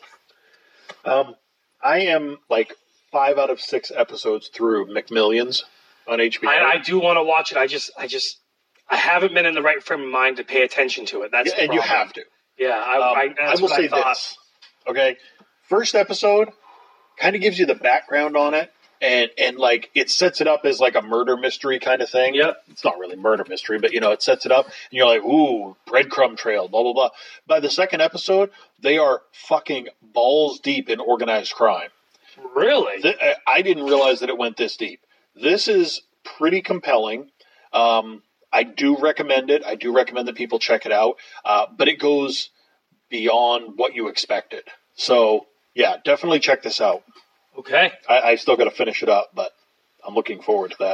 I am like 5 out of 6 episodes through McMillions on HBO. I do want to watch it. I haven't been in the right frame of mind to pay attention to it. That's the and you problem. have to. Yeah, I will say this. Okay, first episode kind of gives you the background on it, and like it sets it up as like a murder mystery kind of thing. Yep. It's not really murder mystery, but it sets it up, and you're like, ooh, breadcrumb trail, blah blah blah. By the second episode, they are fucking balls deep in organized crime. Really? I didn't realize that it went this deep. This is pretty compelling. I do recommend it. I do recommend that people check it out. But it goes beyond what you expected. So, yeah, definitely check this out. Okay. I still got to finish it up, but I'm looking forward to that.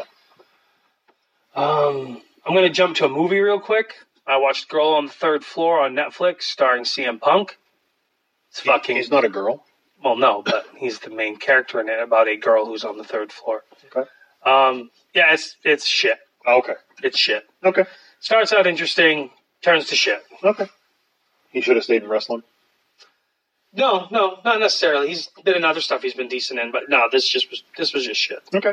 I'm going to jump to a movie real quick. I watched Girl on the Third Floor on Netflix starring CM Punk. He's not a girl. Well, no, but he's the main character in it about a girl who's on the third floor. Okay. Yeah, it's shit. Okay. It's shit. Okay. Starts out interesting, turns to shit. Okay. He should have stayed in wrestling. No, not necessarily. He's been in other stuff he's been decent in, but no, this was just shit. Okay.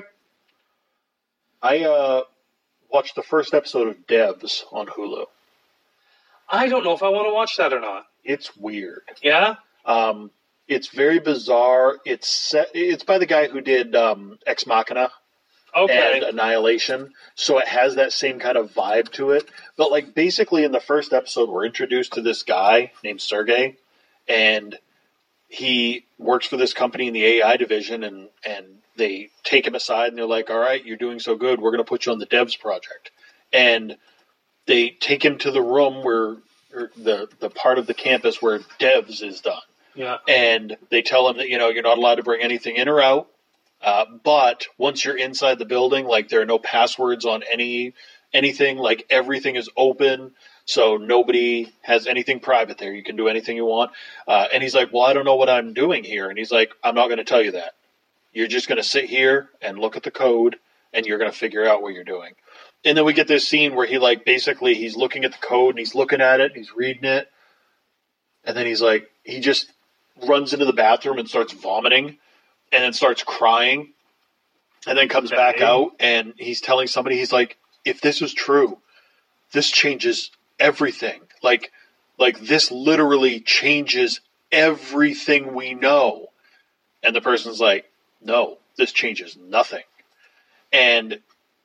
I watched the first episode of Devs on Hulu. I don't know if I want to watch that or not. It's weird. Yeah? It's very bizarre. It's by the guy who did Ex Machina and Annihilation, so it has that same kind of vibe to it. But like basically in the first episode, we're introduced to this guy named Sergey, and he works for this company in the AI division, and they take him aside and they're like, all right, you're doing so good, we're going to put you on the devs project. And they take him to the room where the part of the campus where devs is done. Yeah. And they tell him that, you're not allowed to bring anything in or out. But once you're inside the building, like there are no passwords on anything, like everything is open. So nobody has anything private there. You can do anything you want. And he's like, well, I don't know what I'm doing here. And he's like, I'm not going to tell you that. You're just going to sit here and look at the code, and you're going to figure out what you're doing. And then we get this scene where he he's looking at the code, and he's looking at it, and he's reading it. And then he just runs into the bathroom and starts vomiting, and then starts crying, and then comes back out, and he's telling somebody, he's like, if this was true, this changes everything. Like this literally changes everything we know. And the person's like, no, this changes nothing. And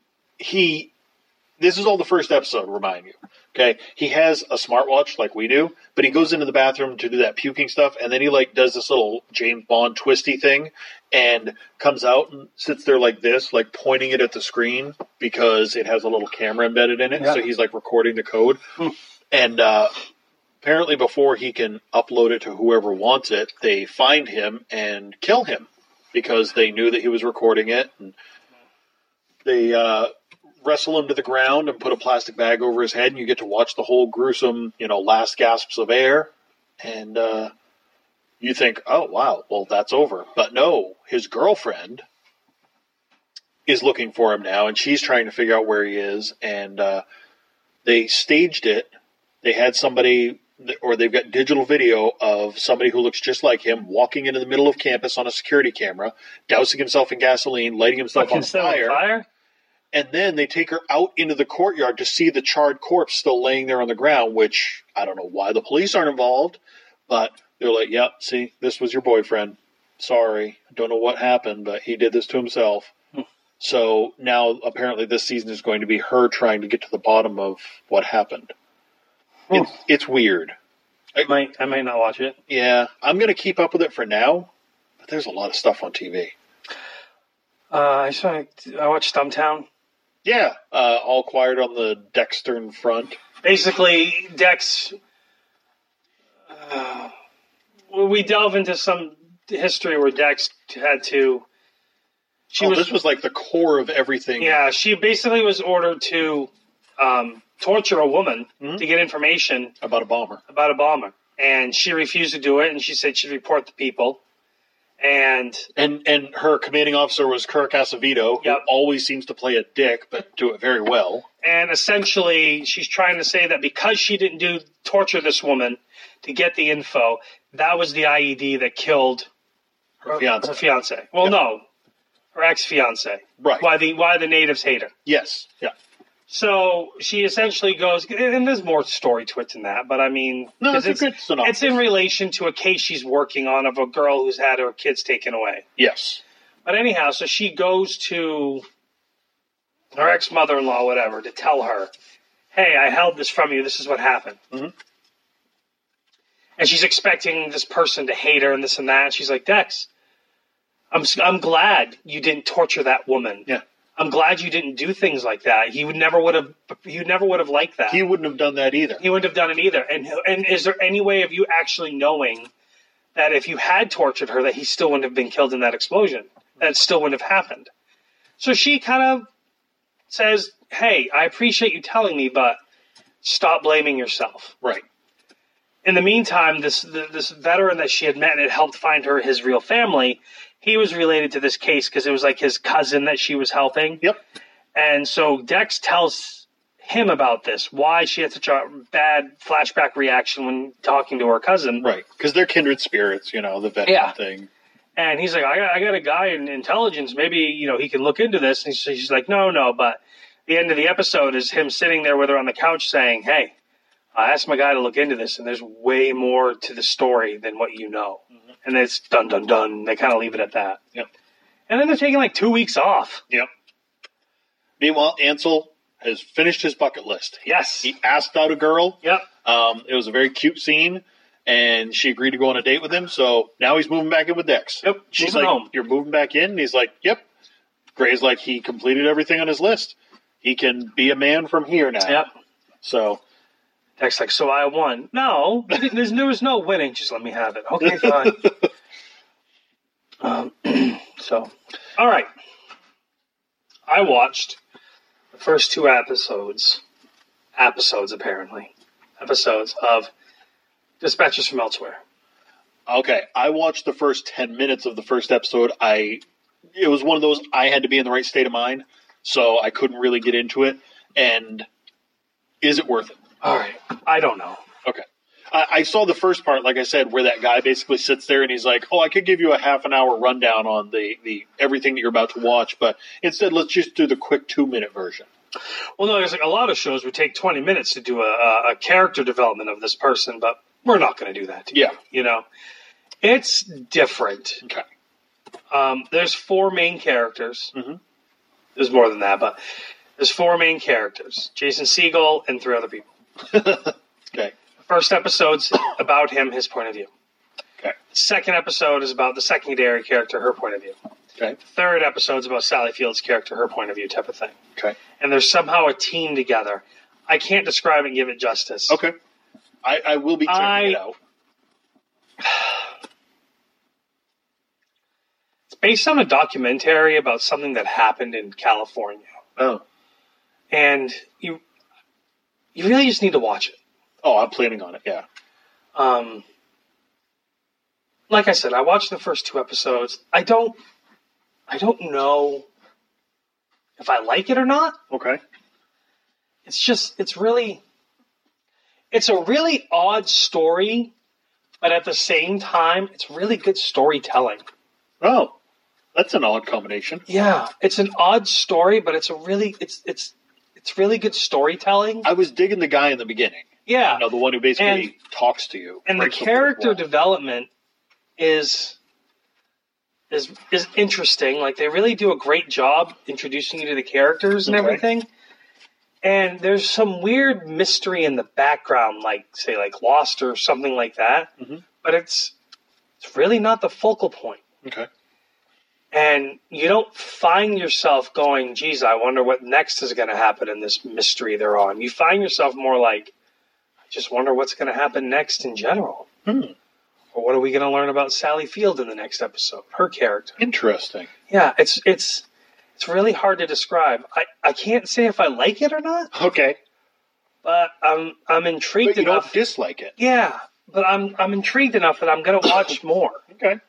this is all the first episode, remind you. Okay. He has a smartwatch like we do, but he goes into the bathroom to do that puking stuff. And then he does this little James Bond twisty thing and comes out and sits there like this, like pointing it at the screen because it has a little camera embedded in it. Yeah. So he's recording the code. And, apparently before he can upload it to whoever wants it, they find him and kill him because they knew that he was recording it. And they, wrestle him to the ground and put a plastic bag over his head, and you get to watch the whole gruesome, last gasps of air. And you think, oh, wow, well, that's over. But no, his girlfriend is looking for him now, and she's trying to figure out where he is. And they staged it. They had somebody, or they've got digital video of somebody who looks just like him walking into the middle of campus on a security camera, dousing himself in gasoline, lighting himself on fire. And then they take her out into the courtyard to see the charred corpse still laying there on the ground, which I don't know why the police aren't involved, but they're like, yep, see, this was your boyfriend. Sorry, I don't know what happened, but he did this to himself. So now apparently this season is going to be her trying to get to the bottom of what happened. It's weird. I might not watch it. Yeah, I'm going to keep up with it for now, but there's a lot of stuff on TV. I watched Stumptown. Yeah, All Quiet on the Dextern Front. Basically, Dex... we delve into some history where Dex had to... This was like the core of everything. Yeah, she basically was ordered to torture a woman to get information... About a bomber. And she refused to do it, and she said she'd report the people. And her commanding officer was Kirk Acevedo, who always seems to play a dick, but do it very well. And essentially, she's trying to say that because she didn't torture this woman to get the info, that was the IED that killed her fiance. Well, no, her ex-fiance. Right. Why the natives hate her. Yes. Yeah. So she essentially goes, and there's more story to it than that, but I mean, no, it's a good synopsis. It's in relation to a case she's working on of a girl who's had her kids taken away. Yes. But anyhow, so she goes to her ex-mother-in-law, whatever, to tell her, hey, I held this from you, this is what happened. Mm-hmm. And she's expecting this person to hate her and this and that. And she's like, Dex, I'm glad you didn't torture that woman. Yeah. I'm glad you didn't do things like that. He never would have liked that. He wouldn't have done that either. He wouldn't have done it either. And is there any way of you actually knowing that if you had tortured her, that he still wouldn't have been killed in that explosion? That still wouldn't have happened. So she kind of says, hey, I appreciate you telling me, but stop blaming yourself. Right. In the meantime, this veteran that she had met and had helped find her his real family, he was related to this case because it was like his cousin that she was helping. Yep. And so Dex tells him about this, why she had such a bad flashback reaction when talking to her cousin. Right, because they're kindred spirits, the veteran thing. And he's like, I got a guy in intelligence. Maybe, he can look into this. And she's like, no. But the end of the episode is him sitting there with her on the couch saying, hey, I asked my guy to look into this, and there's way more to the story than what you know. Mm-hmm. And it's done, done, done. They kind of leave it at that. Yep. And then they're taking like 2 weeks off. Yep. Meanwhile, Ansel has finished his bucket list. Yes. He asked out a girl. Yep. It was a very cute scene, and she agreed to go on a date with him. So now he's moving back in with Dex. Yep. She's Moving like, home. "You're moving back in?" And he's like, "Yep." Gray's like, he completed everything on his list. He can be a man from here now. Yep. So Dex like, so I won. No, there was no winning. Just let me have it. Okay, fine. So, all right. I watched the first 2 episodes apparently, of Dispatches from Elsewhere. Okay, I watched the first 10 minutes of the first episode. It was one of those, I had to be in the right state of mind, so I couldn't really get into it. And is it worth it? All right. I don't know. Okay. I saw the first part, like I said, where that guy basically sits there and he's like, "Oh, I could give you a half an hour rundown on the everything that you're about to watch, but instead let's just do the quick 2-minute version." Well, no, there's like a lot of shows would take 20 minutes to do a character development of this person, but we're not going to do that. Yeah. You know, it's different. Okay. There's 4 main characters. Mm-hmm. There's more than that, but there's 4 main characters: Jason Segel and 3 other people. Okay. First episode's about him, his point of view. Okay. Second episode is about the secondary character, her point of view. Okay. Third episode's about Sally Field's character, her point of view, type of thing. Okay. And they're somehow a team together. I can't describe it and give it justice. Okay. I will be checking it out. It's based on a documentary about something that happened in California. Oh. And you really just need to watch it. Oh, I'm planning on it, yeah. Like I said, I watched the first 2 episodes. I don't know if I like it or not. Okay. It's a really odd story, but at the same time, it's really good storytelling. Oh, that's an odd combination. Yeah, it's an odd story, but it's really good storytelling. I was digging the guy in the beginning. Yeah. You know, the one who basically talks to you. And the character development is interesting. Like, they really do a great job introducing you to the characters and everything. And there's some weird mystery in the background, like, say, like Lost or something like that. Mm-hmm. But it's really not the focal point. Okay. And you don't find yourself going, geez, I wonder what next is going to happen in this mystery they're on. You find yourself more like, I just wonder what's going to happen next in general. Or what are we going to learn about Sally Field in the next episode, her character? Interesting. Yeah, it's really hard to describe. I can't say if I like it or not. Okay. But I'm intrigued But you enough. don't dislike it. Yeah, but I'm intrigued enough that I'm going to watch more. Okay.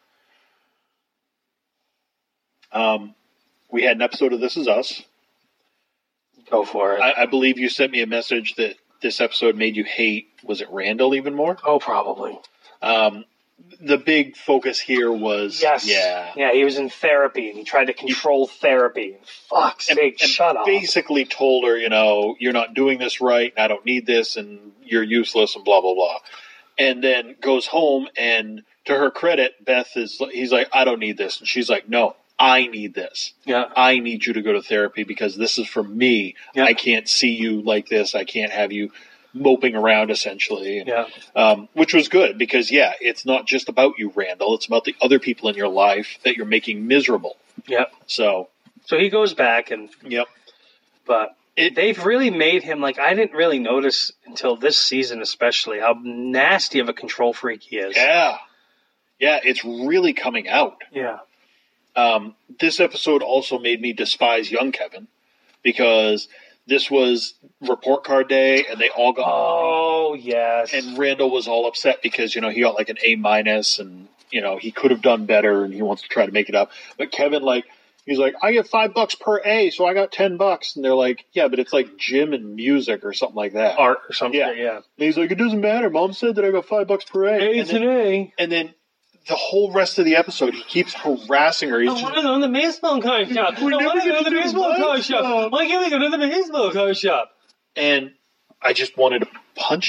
We had an episode of This Is Us. Go for it. I believe you sent me a message that this episode made you hate, was it Randall even more? Oh, probably. The big focus here was... Yes. Yeah, he was in therapy, and he tried to control therapy. Fuck's sake, shut up. Basically told her, you know, you're not doing this right, and I don't need this, and you're useless, and blah, blah, blah. And then goes home, and to her credit, he's like, I don't need this. And she's like, no, I need this. Yeah. I need you to go to therapy because this is for me. Yeah. I can't see you like this. I can't have you moping around, essentially. And, which was good because, yeah, it's not just about you, Randall. It's about the other people in your life that you're making miserable. Yep. So he goes back and... Yep. But they've really made him, like, I didn't really notice until this season especially how nasty of a control freak he is. Yeah. Yeah, it's really coming out. Yeah. This episode also made me despise young Kevin because this was report card day and they all got... Oh, yes. And Randall was all upset because, you know, he got like an A- and, you know, he could have done better and he wants to try to make it up. But Kevin, like, he's like, I get $5 per A, so I got $10. And they're like, yeah, but it's like gym and music or something like that. Art or something, yeah. And he's like, it doesn't matter. Mom said that I got $5 per A. A's and A. And then the whole rest of the episode, he keeps harassing her. I want to go to the baseball card shop. I want to go to the baseball card shop. Why can't we go to the baseball card shop? And I just wanted to punch him.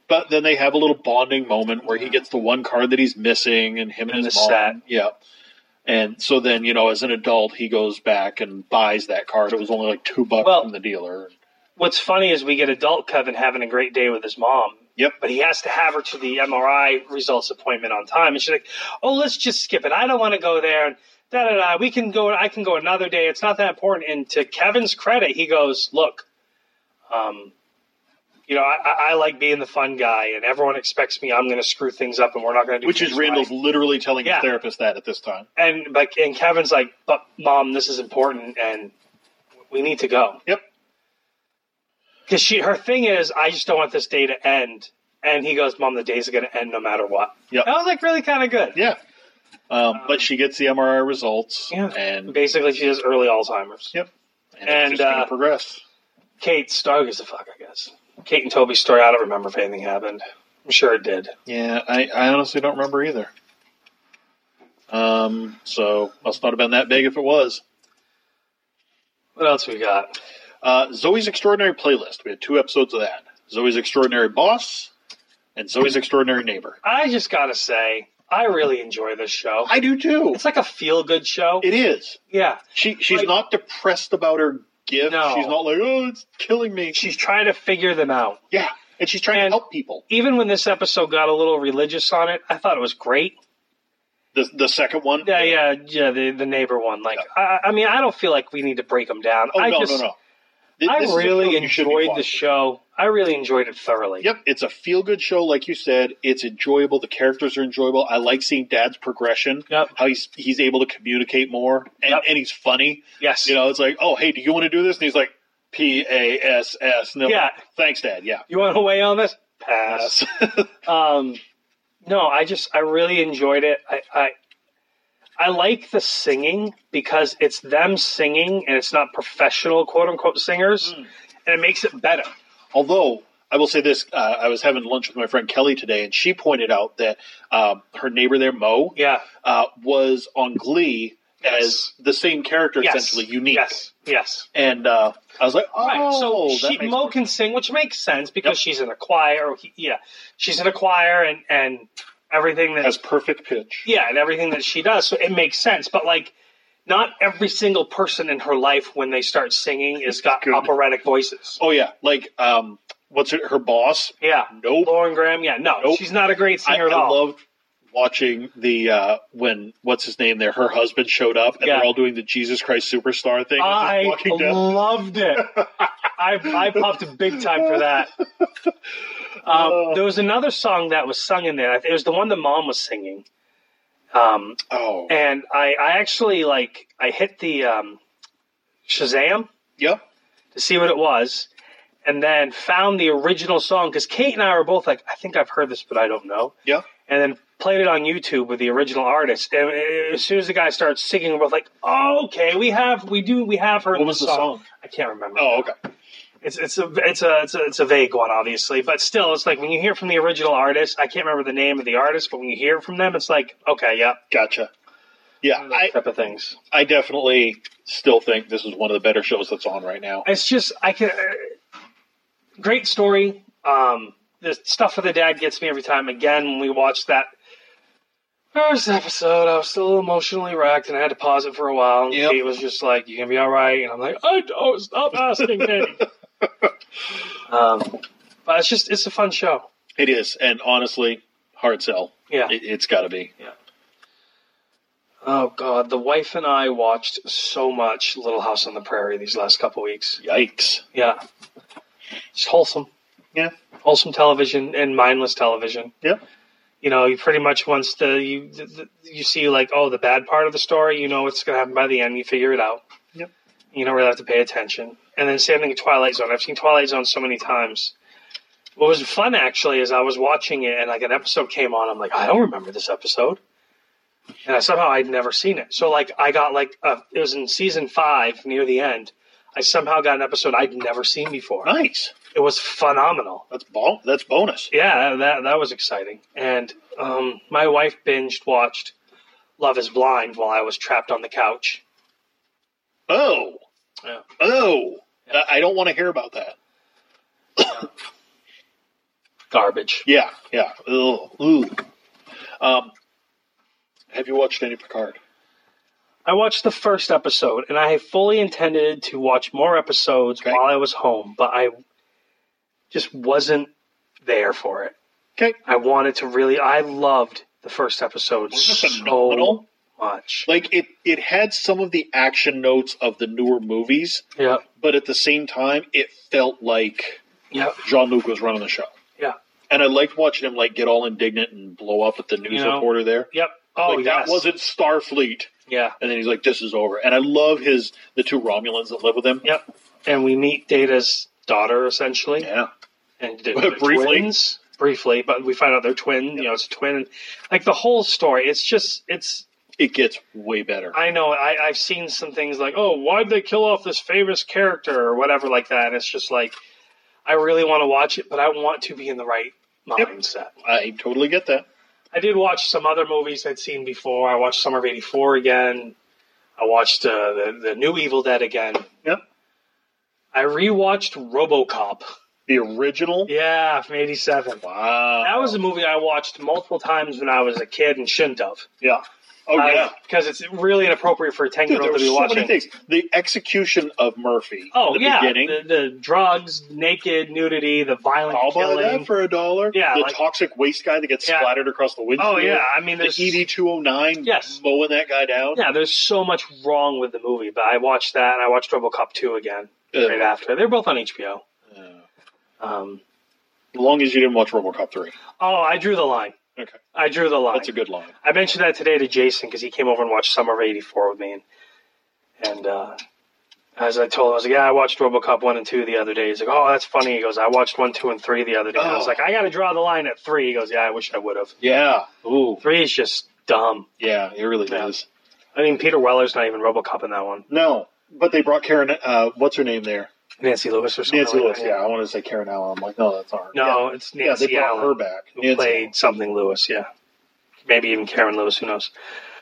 But then they have a little bonding moment where he gets the one card that he's missing, and him and In his the mom. set. Yeah. And so then, as an adult, he goes back and buys that card. It was only like $2 from the dealer. What's funny is we get adult Kevin having a great day with his mom. Yep. But he has to have her to the MRI results appointment on time. And she's like, oh, let's just skip it. I don't want to go there. And da-da-da. I can go another day. It's not that important. And to Kevin's credit, he goes, look, I like being the fun guy, and everyone expects me. I'm going to screw things up, and we're not going to do. Which is Randall's right. literally telling his therapist that at this time. And Kevin's like, but Mom, this is important, and we need to go. Yep. Because her thing is, I just don't want this day to end. And he goes, Mom, the day's going to end no matter what. Yep. That was like really kind of good. Yeah. But she gets the MRI results. Yeah. And basically, she has early Alzheimer's. Yep. And it's just going to progress. Kate's story gives a fuck, I guess. Kate and Toby's story, I don't remember if anything happened. I'm sure it did. Yeah, I honestly don't remember either. So must not have been that big if it was. What else we got? Zoe's Extraordinary Playlist. We had 2 episodes of that. Zoe's Extraordinary Boss and Zoe's Extraordinary Neighbor. I just gotta say, I really enjoy this show. I do too. It's like a feel-good show. It is. Yeah. She's not depressed about her gift. No. She's not like, oh, it's killing me. She's trying to figure them out. Yeah, and she's trying to help people. Even when this episode got a little religious on it, I thought it was great. The second one? Yeah, the neighbor one. Like, yeah. I don't feel like we need to break them down. Oh, no. I really enjoyed the show. I really enjoyed it thoroughly. Yep, it's a feel-good show, like you said. It's enjoyable. The characters are enjoyable. I like seeing Dad's progression. Yep. How he's able to communicate more, and he's funny. Yes. It's like, oh, hey, do you want to do this? And he's like, PASS. No, yeah. Thanks, Dad. Yeah. You want to weigh on this? Pass. No, I really enjoyed it. I like the singing because it's them singing and it's not professional quote-unquote singers, and it makes it better. Although, I will say this, I was having lunch with my friend Kelly today, and she pointed out that her neighbor there, Mo, was on Glee as the same character, essentially, unique. Yes. And I was like, oh, right. So Mo can sing, which makes sense because she's in a choir. She's in a choir and everything that has perfect pitch. Yeah, and everything that she does, so it makes sense. But not every single person in her life when they start singing has got operatic voices. Oh yeah, like what's it? Her boss? Yeah, nope. Lauren Graham. Yeah, no, nope. She's not a great singer at all. I loved watching the when what's his name there? Her husband showed up and they're all doing the Jesus Christ Superstar thing. I loved it. I popped big time for that. There was another song that was sung in there. It was the one that Mom was singing. And I actually I hit the Shazam. Yep. To see what it was, and then found the original song because Kate and I were both like, I think I've heard this, but I don't know. Yeah. And then played it on YouTube with the original artist. And as soon as the guy starts singing, we're both like, oh, okay, we have heard. What was the song? I can't remember. Oh, okay. It's a vague one, obviously, but still, it's like when you hear from the original artist, I can't remember the name of the artist, but when you hear from them, it's like, okay, yeah, gotcha. Yeah, type of things. I definitely still think this is one of the better shows that's on right now. It's just great story. The stuff with the dad gets me every time. Again, when we watched that first episode, I was still emotionally wrecked, and I had to pause it for a while. And Kate was just like, "You gonna be all right?" And I'm like, "I don't stop asking me." But it's a fun show. It is, and honestly, hard sell. Yeah, it's got to be. Yeah. Oh God, the wife and I watched so much Little House on the Prairie these last couple weeks. Yikes! Yeah, just wholesome. Yeah, wholesome television and mindless television. Yeah. You pretty much once you see the bad part of the story, what's going to happen by the end. You figure it out. Yep. You don't really have to pay attention. And then same thing with Twilight Zone. I've seen Twilight Zone so many times. What was fun actually is I was watching it and an episode came on. I'm like, I don't remember this episode, and somehow I'd never seen it. So I got it was in season 5 near the end. I somehow got an episode I'd never seen before. Nice. It was phenomenal. That's bonus. Yeah, that was exciting. And my wife watched Love is Blind while I was trapped on the couch. Oh. Yeah. Oh. Yeah. I don't want to hear about that. Garbage. Yeah. Ugh. Ooh. Have you watched any Picard? I watched the first episode, and I fully intended to watch more episodes Okay. while I was home, but I just wasn't there for it. Okay. I wanted to really... I loved the first episode Wasn't it so phenomenal? much. Like, it had some of the action notes of the newer movies, Yeah. but at the same time, it felt like Yeah. Jean-Luc was running the show. Yeah. And I liked watching him, like, get all indignant and blow up at the news reporter there. Yep. Oh, like, yes. that wasn't Starfleet. Yeah. And then he's like, this is over. And I love the two Romulans that live with him. Yep. And we meet Data's daughter, essentially. Yeah. And they're Briefly. twins. Briefly, but we find out they're twin. You know, it's a twin. And, like, the whole story, It gets way better. I know. I've seen some things like, oh, why'd they kill off this famous character or whatever like that. And it's just like, I really want to watch it, but I want to be in the right mindset. I totally get that. I did watch some other movies I'd seen before. I watched Summer of '84 again. I watched the new Evil Dead again. Yep. I rewatched RoboCop. The original? Yeah, from '87. Wow. That was a movie I watched multiple times when I was a kid and shouldn't have. Yeah. Oh, yeah. Because it's really inappropriate for a Dude, 10-year-old there to were be so watching. many things. The execution of Murphy. Oh, in the yeah. beginning. The drugs, naked, nudity, the violent I'll buy killing. that for $1. Yeah, the like- toxic waste guy that gets Yeah. splattered across the windshield. Oh, yeah. I mean, The there's... ED-209 Yes. mowing that guy down. Yeah, there's so much wrong with the movie, but I watched that, and I watched RoboCop 2 again right after. They're both on HBO. As long as you didn't watch RoboCop 3. Oh, I drew the line. Okay. I drew the line. That's a good line. I mentioned that today to Jason because he came over and watched Summer of '84 with me. And as I told him, I was like, yeah, I watched RoboCop 1 and 2 the other day. He's like, oh, that's funny. He goes, I watched 1, 2, and 3 the other day. And I was like, I got to draw the line at 3. He goes, yeah, I wish I would have. Yeah. Ooh. 3 is just dumb. Yeah, it really Yeah. is. I mean, Peter Weller's not even RoboCop in that one. No, but they brought Karen, what's her name there? Nancy Lewis or something Nancy like Lewis, that. yeah. I wanted to say Karen Allen. I'm like, no, that's not her. No, Yeah. it's Yeah, Nancy they brought Allen. her back. Who Nancy played Allen. something Lewis, yeah. Maybe even Karen Lewis, who knows.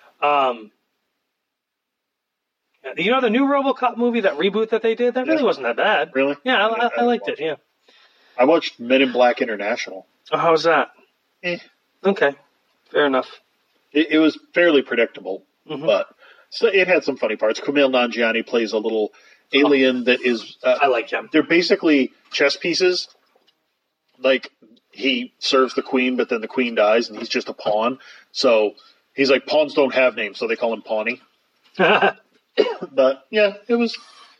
You know the new RoboCop movie, that reboot that they did? That really wasn't that bad. Really? Yeah, I I liked watched it, yeah. I watched Men in Black International. Oh, how was that? Eh. Okay, fair enough. It was fairly predictable, Mhm. but so it had some funny parts. Kumail Nanjiani plays a little alien that is... I like him. they're basically chess pieces. Like, he serves the queen, but then the queen dies, and he's just a pawn. So he's like, pawns don't have names, so they call him Pawnee. But, yeah, it was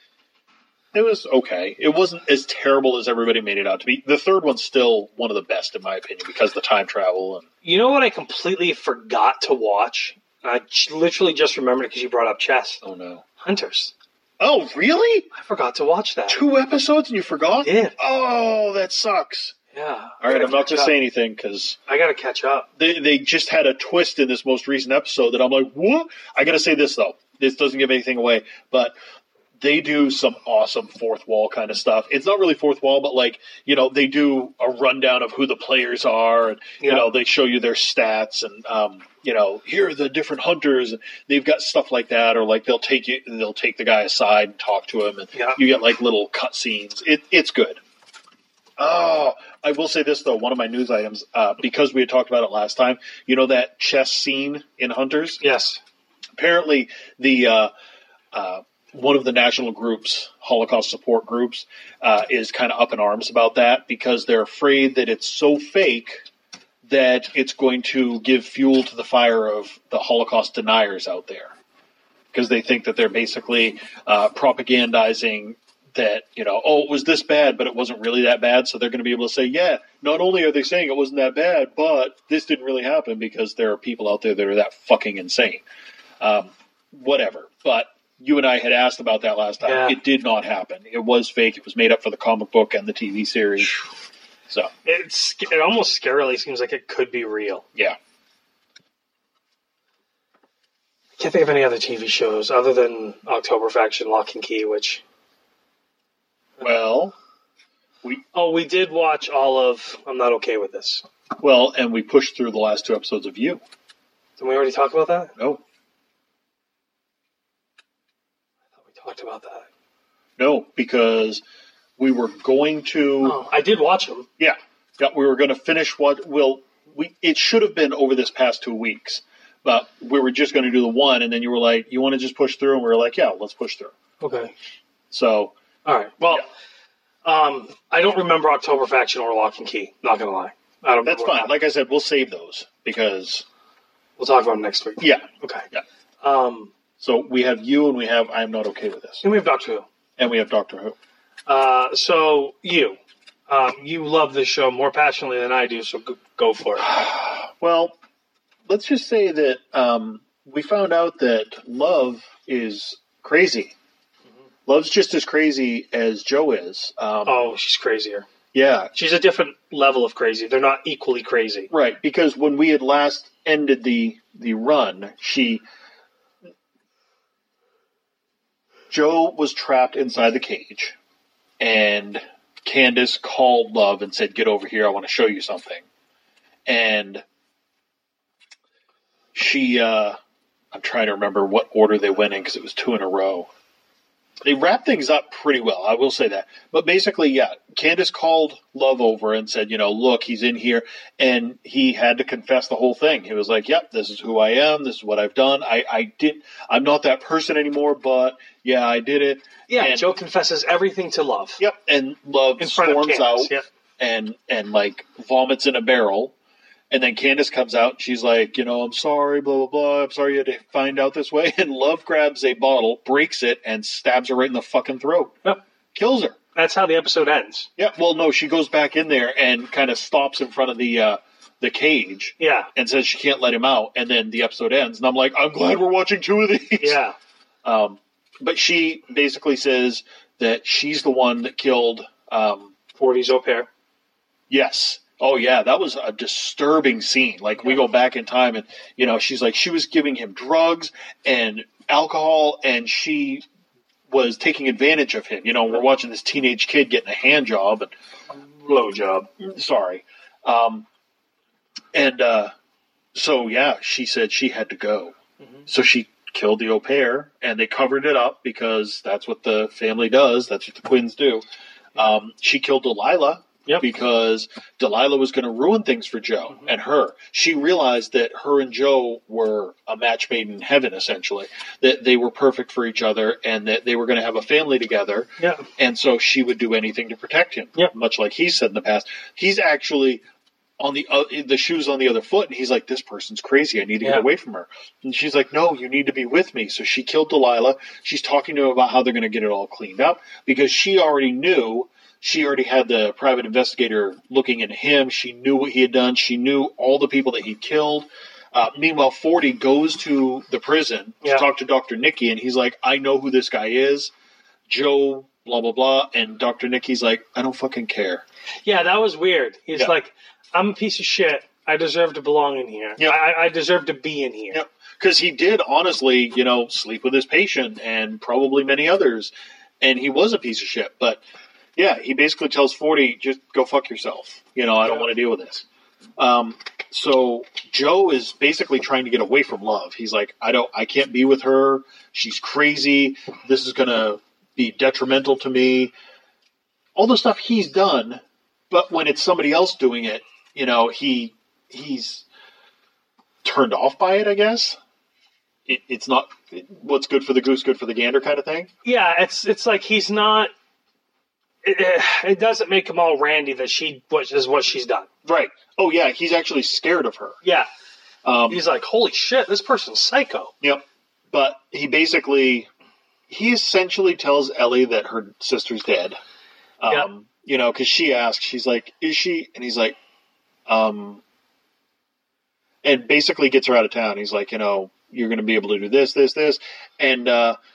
okay. It wasn't as terrible as everybody made it out to be. The third one's still one of the best, in my opinion, because of the time travel. And You know what I completely forgot to watch? I literally just remembered it because you brought up chess. oh, no. Hunters. Oh, really? I forgot to watch that. 2 episodes and you forgot? I did. Oh, that sucks. Yeah. All right, I'm not going to say anything because I got to catch up. they just had a twist in this most recent episode that I'm like, what? I got to say this, though. This doesn't give anything away, but they do some awesome fourth wall kind of stuff. It's not really fourth wall, but like, you know, they do a rundown of who the players are, and you know, they show you their stats, and you know, here are the different hunters, and they've got stuff like that, or like they'll take the guy aside and talk to him, and you get like little cut scenes. It's good. Oh, I will say this though, one of my news items, because we had talked about it last time, you know that chess scene in Hunters? Yes. Apparently the one of the national groups, Holocaust support groups, is kind of up in arms about that because they're afraid that it's so fake that it's going to give fuel to the fire of the Holocaust deniers out there. Because they think that they're basically propagandizing that, you know, oh, it was this bad, but it wasn't really that bad. So they're going to be able to say, yeah, not only are they saying it wasn't that bad, but this didn't really happen because there are people out there that are that fucking insane. Whatever. But you and I had asked about that last time. Yeah. It did not happen. It was fake. It was made up for the comic book and the TV series. So, It almost scarily seems like it could be real. yeah. I can't think of any other TV shows other than October Faction, Lock and Key, which... Well, we did watch all of I'm Not Okay With This. and we pushed through the last 2 episodes of You. Didn't we already talk about that? No. I thought we talked about that. No, because we were going to... Oh, I did watch them. Yeah. Yeah, we were going to finish it should have been over this past 2 weeks, but we were just going to do the one, and then you were like, you want to just push through? And we were like, yeah, let's push through. Okay. So. All right. Well, I don't remember October Faction or Lock and Key. Not going to lie. I don't. That's fine. Like I said, we'll save those because we'll talk about them next week. Yeah. Okay. Yeah. So we have you, and we have I Am Not Okay With This. And we have Doctor Who. And we have Doctor Who. So you love this show more passionately than I do, so go for it. Well, let's just say that we found out that Love is crazy. Mm-hmm. Love's just as crazy as Joe is. She's crazier. Yeah. She's a different level of crazy. They're not equally crazy. Right, because when we had last ended the run, Joe was trapped inside the cage, and Candace called Love and said, get over here, I want to show you something. And she, I'm trying to remember what order they went in because it was 2 in a row. They wrapped things up pretty well, I will say that. But basically, yeah, Candace called Love over and said, look, he's in here. And he had to confess the whole thing. He was like, yep, this is who I am. This is what I've done. I'm not that person anymore, but yeah, I did it. Yeah, and Joe confesses everything to Love. Yep, and Love storms out and vomits in a barrel. And then Candace comes out, and she's like, I'm sorry, blah, blah, blah. I'm sorry you had to find out this way. And Love grabs a bottle, breaks it, and stabs her right in the fucking throat. Yep. Kills her. That's how the episode ends. Yeah, well, no, she goes back in there and kind of stops in front of the cage. Yeah. And says she can't let him out. And then the episode ends. And I'm like, I'm glad we're watching 2 of these. Yeah. But she basically says that she's the one that killed... 40's au pair. Yes. Oh, yeah, that was a disturbing scene. Like, we go back in time and, she's like, she was giving him drugs and alcohol, and she was taking advantage of him. We're watching this teenage kid getting a hand job and blow job. Sorry. So, yeah, she said she had to go. Mm-hmm. So she killed the au pair, and they covered it up because that's what the family does. That's what the twins do. She killed Delilah. Yep. Because Delilah was going to ruin things for Joe and her. She realized that her and Joe were a match made in heaven, essentially. That they were perfect for each other and that they were going to have a family together. Yeah. And so she would do anything to protect him. Yep. Much like he said in the past. He's actually on the shoes on the other foot, and he's like, this person's crazy. I need to get away from her. And she's like, no, you need to be with me. So she killed Delilah. She's talking to him about how they're going to get it all cleaned up because she already knew. She already had the private investigator looking into him. She knew what he had done. She knew all the people that he killed. Meanwhile, 40 goes to the prison to talk to Dr. Nicky, and he's like, I know who this guy is. Joe, blah, blah, blah. And Dr. Nicky's like, I don't fucking care. Yeah, that was weird. He's like, I'm a piece of shit. I deserve to belong in here. Yep. I deserve to be in here. Because he did, honestly, sleep with his patient and probably many others. And he was a piece of shit. But... yeah, he basically tells 40, just go fuck yourself. I don't want to deal with this. So Joe is basically trying to get away from Love. He's like, I can't be with her. She's crazy. This is going to be detrimental to me. All the stuff he's done, but when it's somebody else doing it, he's turned off by it, I guess. It's not what's good for the goose, good for the gander kind of thing. Yeah, it's like he's not. It doesn't make him all randy that is what she's done. Right. Oh, yeah, he's actually scared of her. Yeah. He's like, holy shit, this person's psycho. Yep. But he essentially tells Ellie that her sister's dead. Because she asks, she's like, is she? And he's like, and basically gets her out of town. He's like, you're going to be able to do this, this, this. And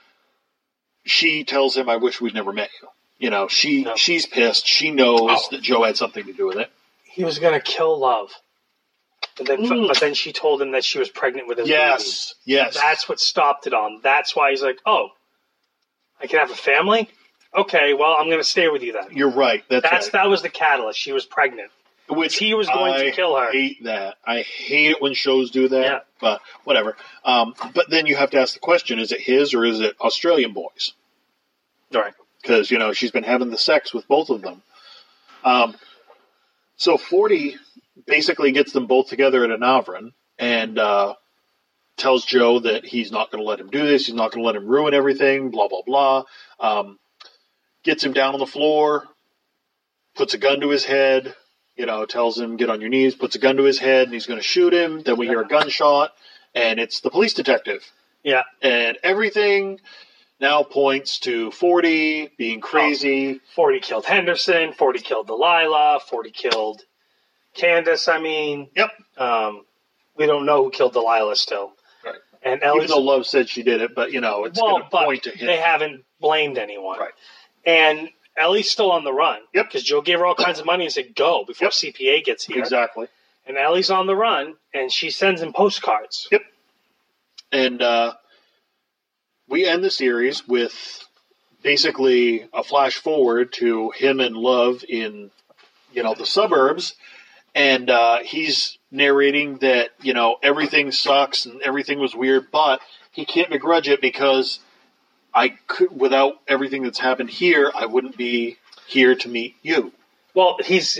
she tells him, I wish we'd never met you. She's pissed. She knows that Joe had something to do with it. He was going to kill Love. But then she told him that she was pregnant with his baby. Yes. That's what stopped it on. That's why he's like, oh, I can have a family? Okay, well, I'm going to stay with you then. You're right. That was the catalyst. She was pregnant. Which he was going to kill her. I hate that. I hate it when shows do that. But whatever. But then you have to ask the question, is it his or is it Australian boys? All right. Because, she's been having the sex with both of them. So 40 basically gets them both together at a Navran and tells Joe that he's not going to let him do this. He's not going to let him ruin everything, blah, blah, blah. Gets him down on the floor, puts a gun to his head, tells him, get on your knees, puts a gun to his head, and he's going to shoot him. Then we hear a gunshot, and it's the police detective. Yeah. And everything now points to 40 being crazy. 40 killed Henderson, 40 killed Delilah, 40 killed Candace, Yep. We don't know who killed Delilah still. Right. And even though Love said she did it, but, it's going to point to him. They haven't blamed anyone. Right. And Ellie's still on the run. Yep. Because Joe gave her all kinds of money and said, go, before CPA gets here. Exactly. And Ellie's on the run, and she sends him postcards. Yep. And we end the series with basically a flash forward to him and Love in, the suburbs. And he's narrating that, everything sucks and everything was weird, but he can't begrudge it because without everything that's happened here, I wouldn't be here to meet you. Well,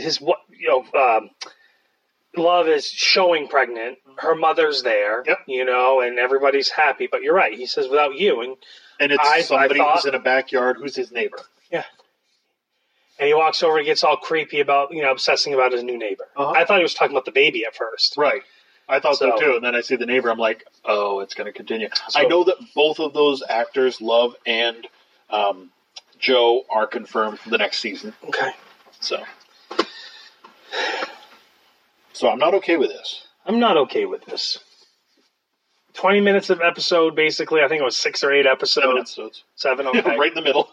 Love is showing pregnant. Her mother's there, and everybody's happy. But you're right. He says, without you. And it's somebody who's in a backyard who's his neighbor. Yeah. And he walks over and gets all creepy about, obsessing about his new neighbor. Uh-huh. I thought he was talking about the baby at first. Right. I thought so too. And then I see the neighbor. I'm like, oh, it's going to continue. So, I know that both of those actors, Love and Joe, are confirmed for the next season. Okay. So I'm not okay with this. I'm not okay with this. 20 minutes of episode, basically. I think it was 6 or 8 episodes. 7 episodes. 7, okay. Right in the middle.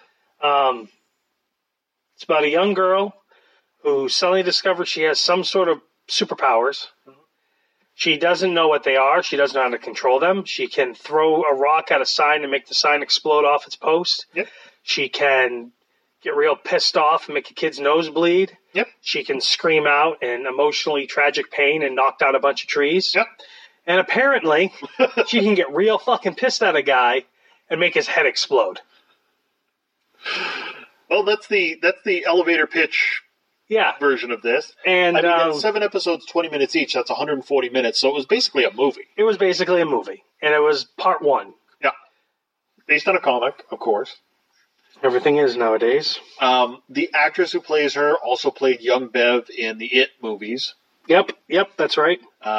It's about a young girl who suddenly discovers she has some sort of superpowers. Mm-hmm. She doesn't know what they are. She doesn't know how to control them. She can throw a rock at a sign and make the sign explode off its post. Yep. She can get real pissed off and make a kid's nose bleed. Yep. She can scream out in emotionally tragic pain and knock down a bunch of trees. Yep. And apparently, she can get real fucking pissed at a guy and make his head explode. Well, that's the elevator pitch version of this. And that's 7 episodes, 20 minutes each. That's 140 minutes. So it was basically a movie. It was basically a movie. And it was part 1. Yeah. Based on a comic, of course. Everything is nowadays. The actress who plays her also played young Bev in the It movies. Yep, that's right.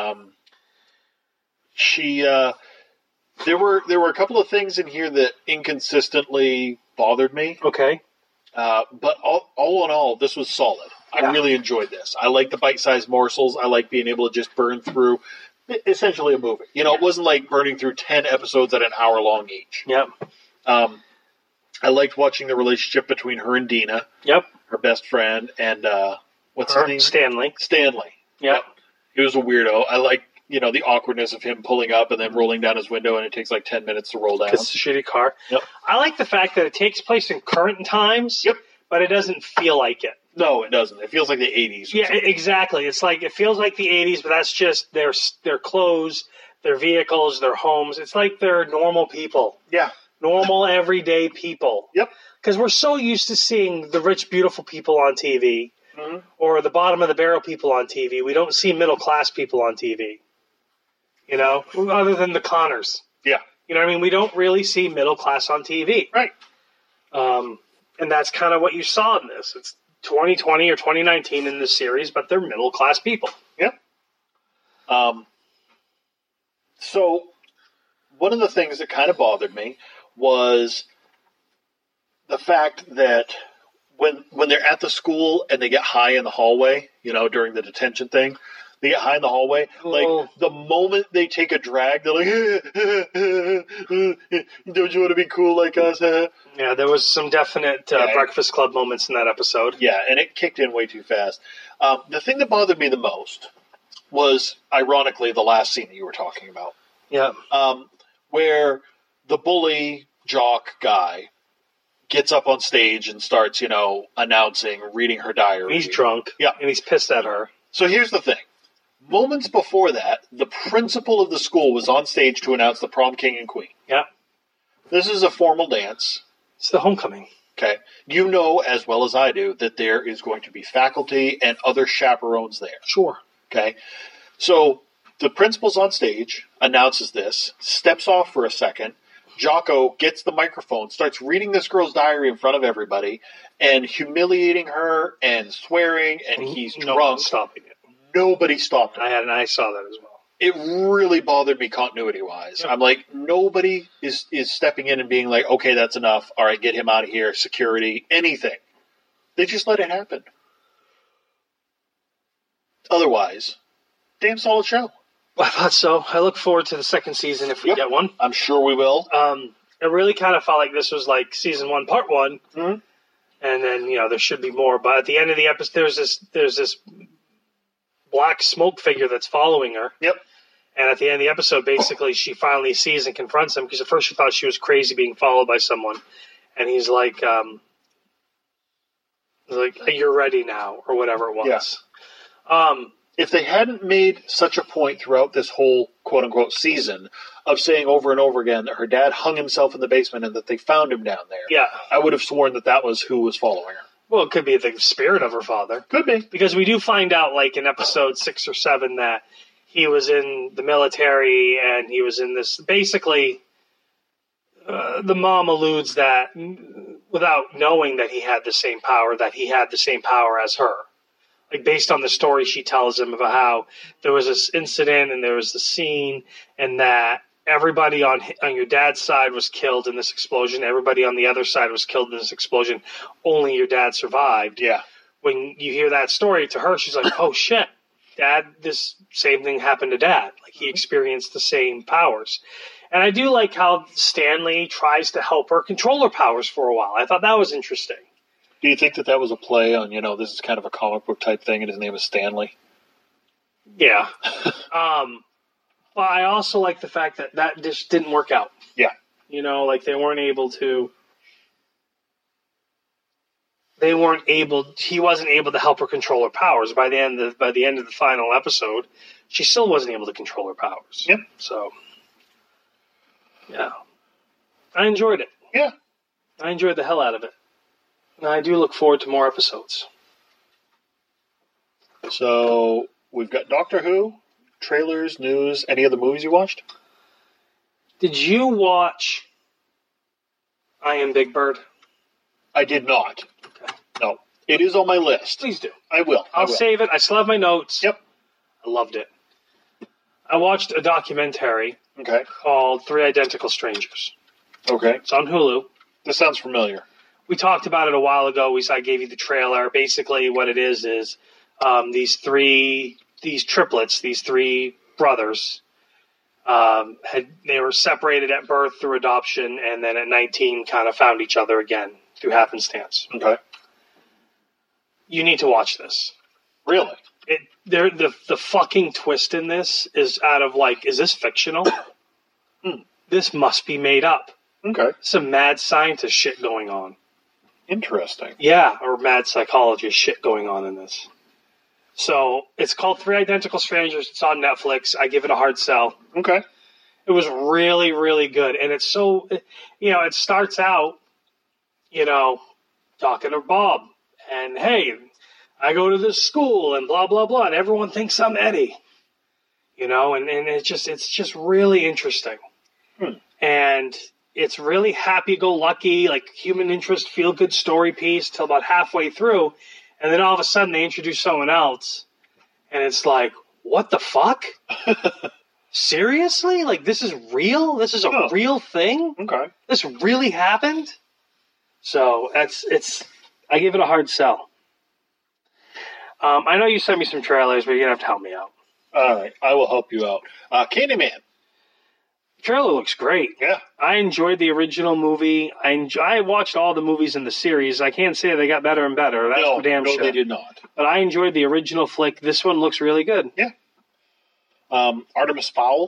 She there were a couple of things in here that inconsistently bothered me. Okay. But all in all, this was solid. I really enjoyed this. I like the bite-sized morsels. I like being able to just burn through essentially a movie. It wasn't like burning through 10 episodes at an hour long each. Yep. I liked watching the relationship between her and Dina. Yep. Her best friend. And what's his name? Stanley. Yep. He was a weirdo. I like the awkwardness of him pulling up and then rolling down his window, and it takes like 10 minutes to roll down. It's a shitty car. Yep. I like the fact that it takes place in current times. Yep. But it doesn't feel like it. No, it doesn't. It feels like the 80s. Yeah, exactly. It's like, it feels like the 80s, but that's just their clothes, their vehicles, their homes. It's like they're normal people. Yeah. Normal, everyday people. Yep. Because we're so used to seeing the rich, beautiful people on TV, or the bottom of the barrel people on TV. We don't see middle-class people on TV. Other than the Connors. Yeah. We don't really see middle class on TV. Right. And that's kind of what you saw in this. It's 2020 or 2019 in this series, but they're middle class people. Yep. So one of the things that kind of bothered me was the fact that when they're at the school and they get high in the hallway, during the detention thing, they get high in the hallway. Like, the moment they take a drag, they're like, don't you want to be cool like us? Yeah, there was some definite Breakfast Club moments in that episode. Yeah, and it kicked in way too fast. The thing that bothered me the most was, ironically, the last scene that you were talking about. Yeah. Where the bully, jock guy gets up on stage and starts, announcing, reading her diary. He's drunk. Yeah. And he's pissed at her. So here's the thing. Moments before that, the principal of the school was on stage to announce the prom king and queen. Yeah. This is a formal dance. It's the homecoming. Okay. You know as well as I do that there is going to be faculty and other chaperones there. Sure. Okay. So the principal's on stage, announces this, steps off for a second. Jocko gets the microphone, starts reading this girl's diary in front of everybody and humiliating her and swearing, and he's drunk. Stopping it. Nobody stopped him. I saw that as well. It really bothered me continuity-wise. Yep. I'm like, nobody is stepping in and being like, okay, that's enough. All right, get him out of here. Security, anything. They just let it happen. Otherwise, damn solid show. I thought so. I look forward to the second season if we get one. I'm sure we will. It really kind of felt like this was like season 1, part 1. Mm-hmm. And then, there should be more. But at the end of the episode, there's this black smoke figure that's following her. Yep. And at the end of the episode, basically, she finally sees and confronts him because at first she thought she was crazy being followed by someone. And he's like, you're ready now, or whatever it was. Yeah. If they hadn't made such a point throughout this whole quote-unquote season of saying over and over again that her dad hung himself in the basement and that they found him down there, I would have sworn that was who was following her. Well, it could be the spirit of her father. Could be. Because we do find out, like, in episode 6 or 7 that he was in the military and he was in this... Basically, the mom alludes that, without knowing that he had the same power, that he had the same power as her. Like, based on the story she tells him about how there was this incident and there was the scene and that everybody on your dad's side was killed in this explosion. Everybody on the other side was killed in this explosion. Only your dad survived. Yeah. When you hear that story to her, she's like, oh, shit, Dad, this same thing happened to Dad. Like, he experienced the same powers. And I do like how Stanley tries to help her control her powers for a while. I thought that was interesting. Do you think that was a play on, this is kind of a comic book type thing and his name is Stanley? Yeah. But I also like the fact that just didn't work out. Yeah. Like he wasn't able to help her control her powers. By the end of the final episode, she still wasn't able to control her powers. Yep. So, yeah. I enjoyed it. Yeah. I enjoyed the hell out of it. And I do look forward to more episodes. So, we've got Doctor Who, trailers, news, any other movies you watched? Did you watch I Am Big Bird? I did not. Okay. No. It is on my list. Please do. I will. I'll save it. I still have my notes. Yep. I loved it. I watched a documentary called Three Identical Strangers. Okay. It's on Hulu. This sounds familiar. We talked about it a while ago. I gave you the trailer. Basically, what it is these triplets, these three brothers, they were separated at birth through adoption, and then at 19 kind of found each other again through happenstance. Okay. You need to watch this. Really? The fucking twist in this is out of is this fictional? This must be made up. Okay. Some mad scientist shit going on. Interesting. Yeah, or mad psychologist shit going on in this. So, it's called Three Identical Strangers. It's on Netflix. I give it a hard sell. Okay. It was really, really good. And it's so, it starts out, talking to Bob. And, hey, I go to this school and blah, blah, blah. And everyone thinks I'm Eddie. And it's just really interesting. And it's really happy-go-lucky, human interest, feel-good story piece till about halfway through. And then all of a sudden they introduce someone else. And it's like, what the fuck? Seriously? This is real? This is a real thing? Okay. This really happened? So I give it a hard sell. I know you sent me some trailers, but you're going to have to help me out. All right. I will help you out. Candyman. Trailer looks great. Yeah. I enjoyed the original movie. I watched all the movies in the series. I can't say they got better and better. That's for damn sure. No, they did not. But I enjoyed the original flick. This one looks really good. Yeah. Artemis Fowl.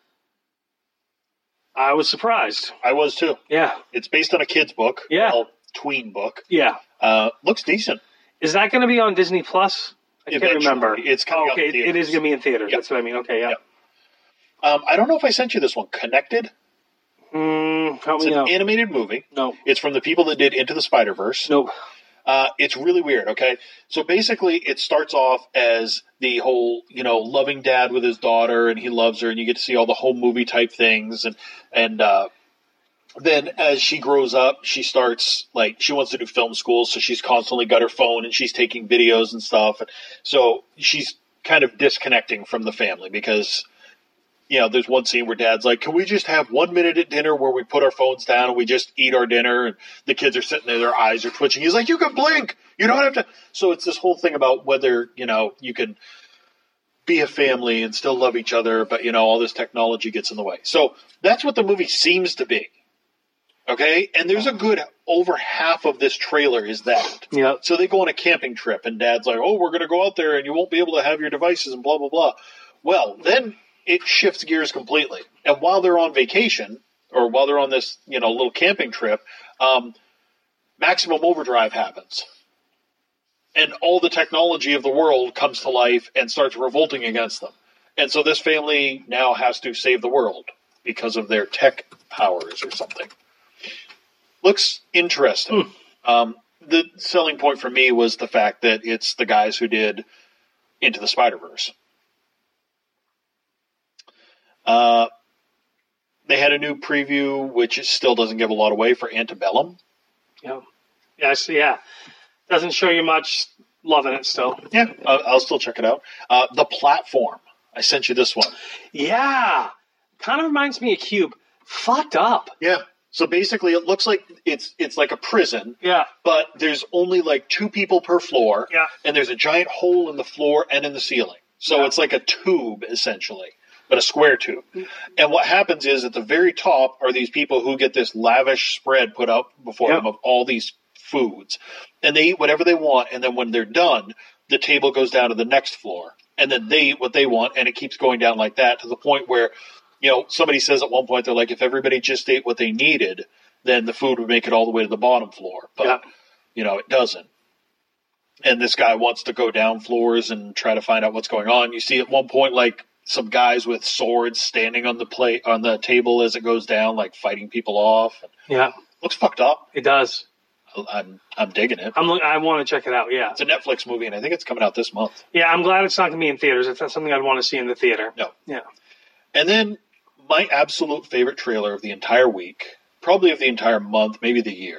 I was surprised. I was too. Yeah. It's based on a kid's book. Yeah. Tween book. Yeah. Looks decent. Is that going to be on Disney Plus? I can't remember. It's coming out in theaters. It is going to be in theaters. Yep. That's what I mean. Okay, yeah. Yep. I don't know if I sent you this one. Connected? Help It's me an out. animated movie. No. It's from the people that did Into the Spider-Verse. Nope. It's really weird, okay? So basically, it starts off as the whole, loving dad with his daughter, and he loves her, and you get to see all the home movie type things, and then as she grows up, she starts, she wants to do film school, so she's constantly got her phone, and she's taking videos and stuff, and so she's kind of disconnecting from the family, because there's one scene where dad's like, can we just have 1 minute at dinner where we put our phones down and we just eat our dinner? And the kids are sitting there, their eyes are twitching. He's like, you can blink. You don't have to. So it's this whole thing about whether, you can be a family and still love each other, but, all this technology gets in the way. So that's what the movie seems to be. Okay? And there's a good over half of this trailer is that. Yep. So they go on a camping trip and dad's like, oh, we're going to go out there and you won't be able to have your devices and blah, blah, blah. Well, then it shifts gears completely. And while they're on vacation, or while they're on this, little camping trip, Maximum Overdrive happens. And all the technology of the world comes to life and starts revolting against them. And so this family now has to save the world because of their tech powers or something. Looks interesting. The selling point for me was the fact that it's the guys who did Into the Spider-Verse. They had a new preview, which still doesn't give a lot away, for Antebellum. Yeah. Yes, yeah. Doesn't show you much. Loving it still. Yeah, I'll still check it out. The Platform. I sent you this one. Yeah. Kind of reminds me of Cube. Fucked up. Yeah. So basically, it looks like it's like a prison. Yeah. But there's only 2 people per floor. Yeah. And there's a giant hole in the floor and in the ceiling. So it's like a tube, essentially. But a square tube. And what happens is at the very top are these people who get this lavish spread put up before them of all these foods. And they eat whatever they want, and then when they're done, the table goes down to the next floor. And then they eat what they want, and it keeps going down like that to the point where, somebody says at one point, they're like, if everybody just ate what they needed, then the food would make it all the way to the bottom floor. But, it doesn't. And this guy wants to go down floors and try to find out what's going on. You see at one point, some guys with swords standing on the table as it goes down, fighting people off. Yeah, looks fucked up. It does. I'm digging it. I want to check it out. Yeah, it's a Netflix movie, and I think it's coming out this month. Yeah, I'm glad it's not going to be in theaters. It's not something I'd want to see in the theater. No. Yeah. And then my absolute favorite trailer of the entire week, probably of the entire month, maybe the year.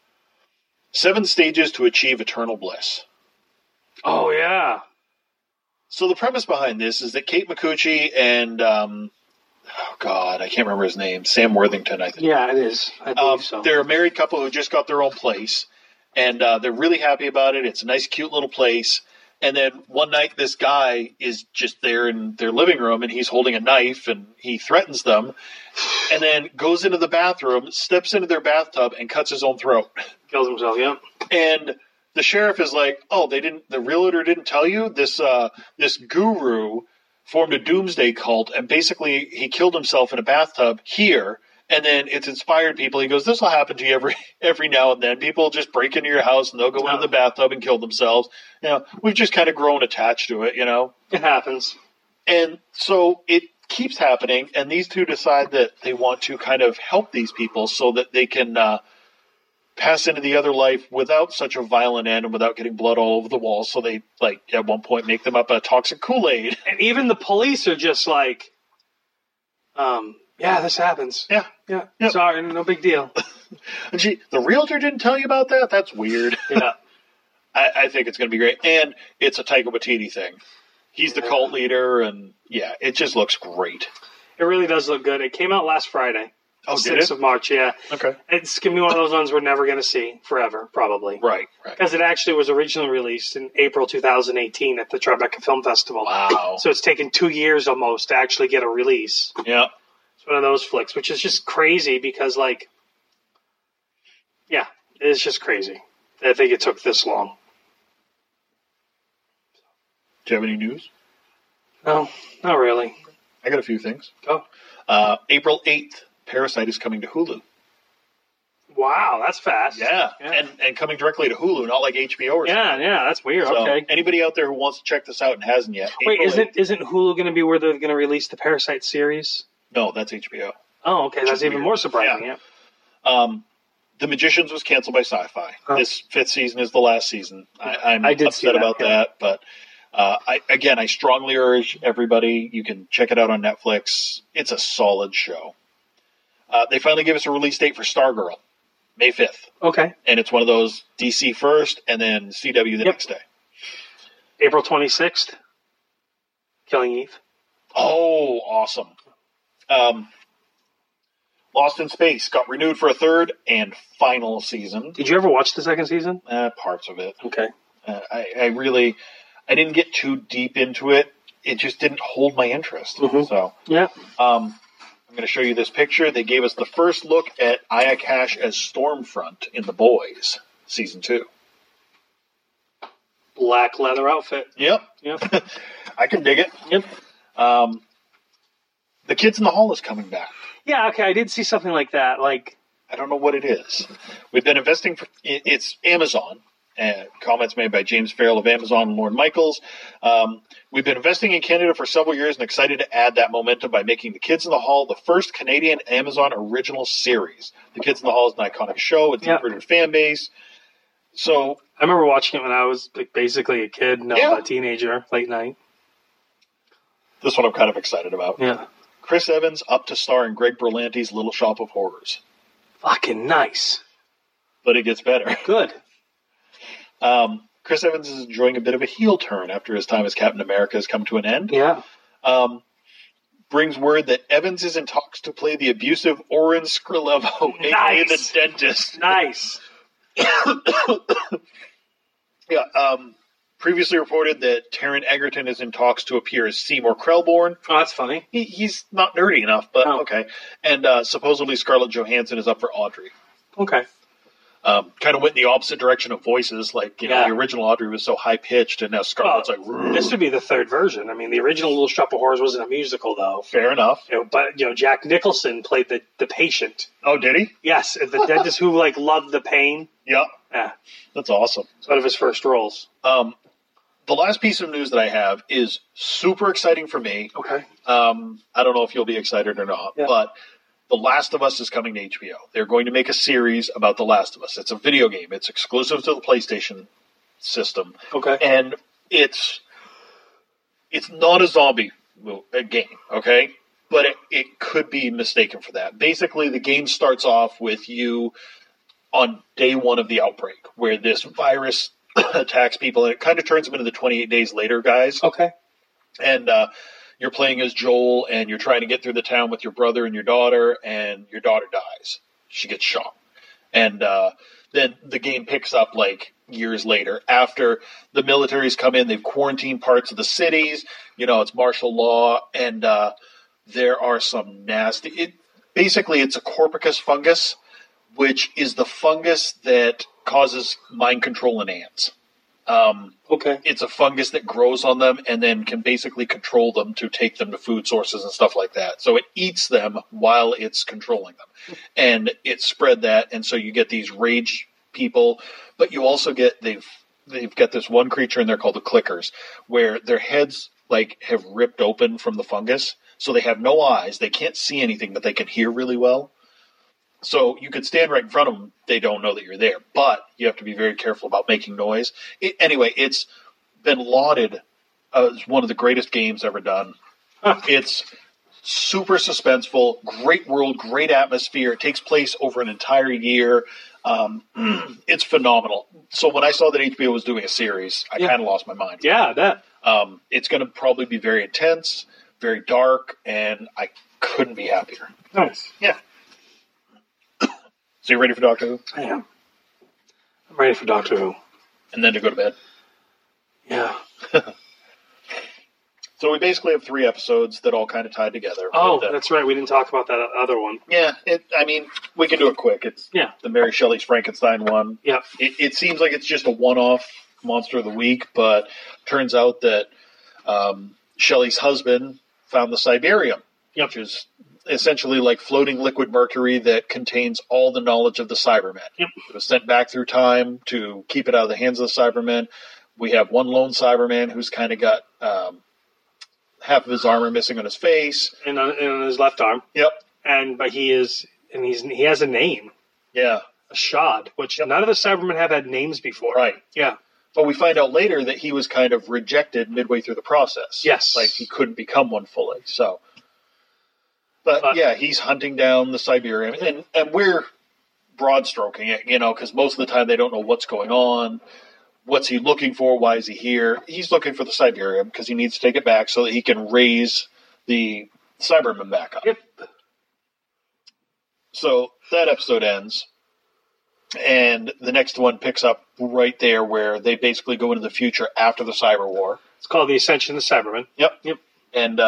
7 Stages to Achieve Eternal Bliss. Oh yeah. So the premise behind this is that Kate Micucci and, I can't remember his name, Sam Worthington, I think. Yeah, it is. I believe so. They're a married couple who just got their own place, and they're really happy about it. It's a nice, cute little place. And then one night, this guy is just there in their living room, and he's holding a knife, and he threatens them, and then goes into the bathroom, steps into their bathtub, and cuts his own throat. Kills himself, yeah. And the sheriff is like, oh, the realtor didn't tell you? This guru formed a doomsday cult, and basically he killed himself in a bathtub here, and then it's inspired people. He goes, this will happen to you every now and then. People just break into your house, and they'll go into the bathtub and kill themselves. We've just kind of grown attached to it, It happens. And so it keeps happening, and these two decide that they want to kind of help these people so that they can pass into the other life without such a violent end and without getting blood all over the walls. So they, at one point make them up a toxic Kool-Aid. And even the police are just like, yeah, this happens. Yeah. Yep. Sorry, no big deal. And the realtor didn't tell you about that? That's weird. Yeah. I think it's going to be great. And it's a Taika Waititi thing. He's the cult leader, and it just looks great. It really does look good. It came out last Friday. Oh, did 6th it? of March, yeah. Okay. It's going to be one of those ones we're never going to see forever, probably. Right. Because it actually was originally released in April 2018 at the Tribeca Film Festival. Wow. So it's taken 2 years almost to actually get a release. Yeah. It's one of those flicks, which is just crazy because, it's just crazy. I think it took this long. Do you have any news? No, not really. I got a few things. Go. April 8th, Parasite is coming to Hulu. Wow, that's fast. Yeah. And coming directly to Hulu, not like HBO or something. Yeah, that's weird. So okay. Anybody out there who wants to check this out and hasn't yet. Wait, April 8th. isn't Hulu going to be where they're going to release the Parasite series? No, that's HBO. Oh, okay. That's even weird. more surprising. Yeah. Yeah. The Magicians was canceled by Sci-Fi. This 5th season is the last season. I'm I did see upset that, about that, but I strongly urge everybody, you can check it out on Netflix. It's a solid show. They finally gave us a release date for Stargirl, May 5th. Okay. And it's one of those DC first and then CW the next day. April 26th. Killing Eve. Oh, awesome. Lost in Space got renewed for a 3rd and final season. Did you ever watch the 2nd season? Parts of it. Okay. I didn't get too deep into it. It just didn't hold my interest. Mm-hmm. So, yeah. I'm going to show you this picture. They gave us the first look at Aya Cash as Stormfront in The Boys, season 2. Black leather outfit. Yep. Yep. I can dig it. Yep. The Kids in the Hall is coming back. Yeah, okay, I did see something like that. Like, I don't know what it is. We've been investing it's Amazon. Comments made by James Farrell of Amazon and Lorne Michaels. We've been investing in Canada for several years and excited to add that momentum by making The Kids in the Hall the first Canadian Amazon original series. The Kids in the Hall is an iconic show with a deep-rooted fan base. So I remember watching it when I was basically a kid, a teenager, late night. This one I'm kind of excited about. Yeah. Chris Evans up to star in Greg Berlanti's Little Shop of Horrors. Fucking nice. But it gets better. Good. Chris Evans is enjoying a bit of a heel turn after his time as Captain America has come to an end. Yeah. Brings word that Evans is in talks to play the abusive Oren Skrilevo, a.k.a. the dentist. Nice. Yeah. Previously reported that Taron Egerton is in talks to appear as Seymour Krelborn. Oh, that's funny. He's not nerdy enough, but okay. And supposedly Scarlett Johansson is up for Audrey. Okay. Kind of went in the opposite direction of voices. Like, the original Audrey was so high-pitched, and now Scarlett's this would be the 3rd version. I mean, the original Little Shop of Horrors wasn't a musical, though. Fair enough. But Jack Nicholson played the patient. Oh, did he? Yes, the dentist who, loved the pain. Yep. Yeah. That's awesome. It's one of his first roles. The last piece of news that I have is super exciting for me. Okay. I don't know if you'll be excited or not, but The Last of Us is coming to HBO. They're going to make a series about The Last of Us. It's a video game. It's exclusive to the PlayStation system. Okay. And it's not a zombie game, okay? But it could be mistaken for that. Basically, the game starts off with you on day 1 of the outbreak, where this virus attacks people, and it kind of turns them into the 28 Days Later guys. Okay. And you're playing as Joel, and you're trying to get through the town with your brother and your daughter dies. She gets shot. And then the game picks up, years later. After the military's come in, they've quarantined parts of the cities. It's martial law, and there are some nasty... Basically, it's a Corpicus fungus, which is the fungus that causes mind control in ants. Okay. It's a fungus that grows on them and then can basically control them to take them to food sources and stuff like that. So it eats them while it's controlling them. And it spread that, and so you get these rage people, but you also get, they've got this one creature in there called the Clickers, where their heads, have ripped open from the fungus, so they have no eyes, they can't see anything, but they can hear really well. So you could stand right in front of them. They don't know that you're there. But you have to be very careful about making noise. Anyway, it's been lauded as one of the greatest games ever done. It's super suspenseful, great world, great atmosphere. It takes place over an entire year. It's phenomenal. So when I saw that HBO was doing a series, I kind of lost my mind. Yeah, I bet. It's going to probably be very intense, very dark, and I couldn't be happier. Nice. Yeah. So you ready for Doctor Who? I am. I'm ready for Doctor Who. And then to go to bed? Yeah. So we basically have 3 episodes that all kind of tied together. Oh, that's right. We didn't talk about that other one. Yeah. We can do it quick. It's the Mary Shelley's Frankenstein one. Yeah. It seems like it's just a one-off Monster of the Week, but turns out that Shelley's husband found the Cyberium, which is essentially like floating liquid mercury that contains all the knowledge of the Cybermen. Yep. It was sent back through time to keep it out of the hands of the Cybermen. We have one lone Cyberman who's kind of got half of his armor missing on his face. And on his left arm. Yep. but he has a name, Yeah. Ashad, which none of the Cybermen have had names before. Right. Yeah. But we find out later that he was kind of rejected midway through the process. Yes. Like he couldn't become one fully. So, but yeah, he's hunting down the Cyberium, and we're broad stroking it, because most of the time they don't know what's going on. What's he looking for? Why is he here? He's looking for the Cyberium because he needs to take it back so that he can raise the Cybermen back up. Yep. So that episode ends. And the next one picks up right there where they basically go into the future after the Cyber War. It's called The Ascension of the Cybermen. Yep. And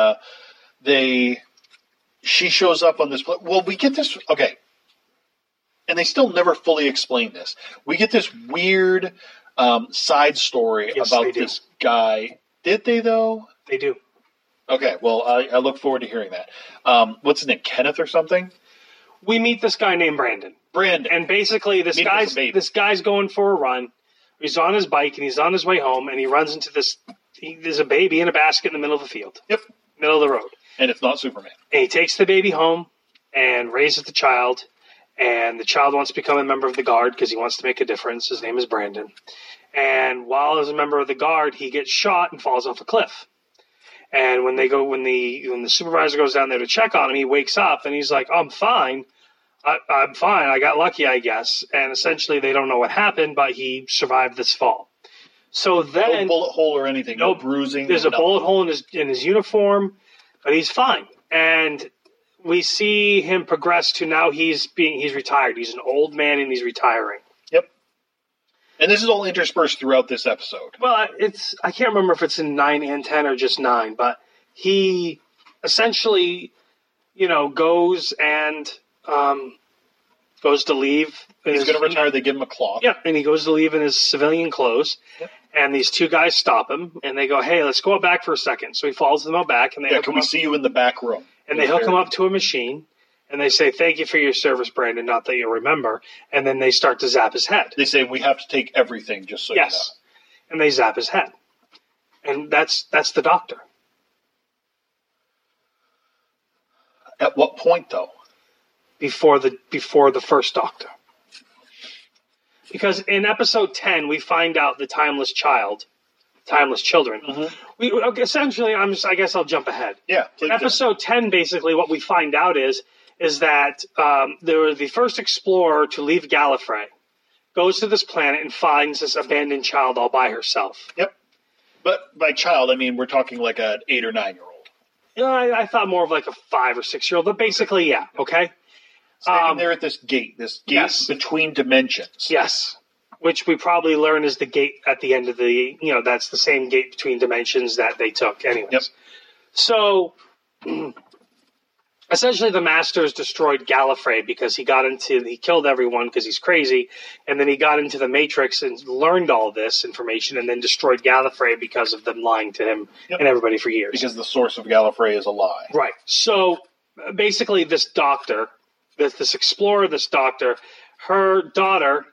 she shows up on this. Well, we get this. Okay. And they still never fully explain this. We get this weird side story about this guy. Did they, though? They do. Okay. Well, I look forward to hearing that. What's his name? Kenneth or something? We meet this guy named Brandon. And basically, this guy's going for a run. He's on his bike, and he's on his way home, and he runs into this. There's a baby in a basket in the middle of the field. Yep. Middle of the road. And it's not Superman. And he takes the baby home and raises the child, and the child wants to become a member of the Guard because he wants to make a difference. His name is Brandon. And while as a member of the Guard, he gets shot and falls off a cliff. And when the supervisor goes down there to check on him, he wakes up, and he's like, "I'm fine. I'm fine. I got lucky, I guess." And essentially, they don't know what happened, but he survived this fall. So then, no bullet hole or anything, no bruising. There's a bullet hole in his uniform, but he's fine. And we see him progress to now he's retired. He's an old man and he's retiring. Yep. And this is all interspersed throughout this episode. Well, I can't remember if it's in 9 and 10 or just 9, but he essentially, goes and. Goes to leave. He's going to retire. They give him a cloth. Yeah, and he goes to leave in his civilian clothes. Yep. And these two guys stop him, and they go, "Hey, let's go out back for a second." So he follows them out back, and can we see you in the back room? And they hook him up to a machine, and they say, "Thank you for your service, Brandon. Not that you'll remember." And then they start to zap his head. They say, "We have to take everything, just so you know." And they zap his head, and that's the Doctor. At what point, though? Before the first Doctor. Because in episode 10, we find out the timeless children. Mm-hmm. Essentially, I guess I'll jump ahead. Yeah. In episode 10, basically, what we find out is that the first explorer to leave Gallifrey goes to this planet and finds this abandoned child all by herself. Yep. But by child, I mean we're talking like an 8 or 9 year old. I thought more of like a 5 or 6 year old, but basically, yeah. Okay. Standing there at this gate yes. between dimensions. Yes, which we probably learn is the gate at the end of the, that's the same gate between dimensions that they took anyways. Yep. So, essentially the Masters destroyed Gallifrey because he killed everyone because he's crazy, and then he got into the Matrix and learned all this information and then destroyed Gallifrey because of them lying to him and everybody for years. Because the source of Gallifrey is a lie. Right. So, basically this Doctor... This explorer, this Doctor, her daughter,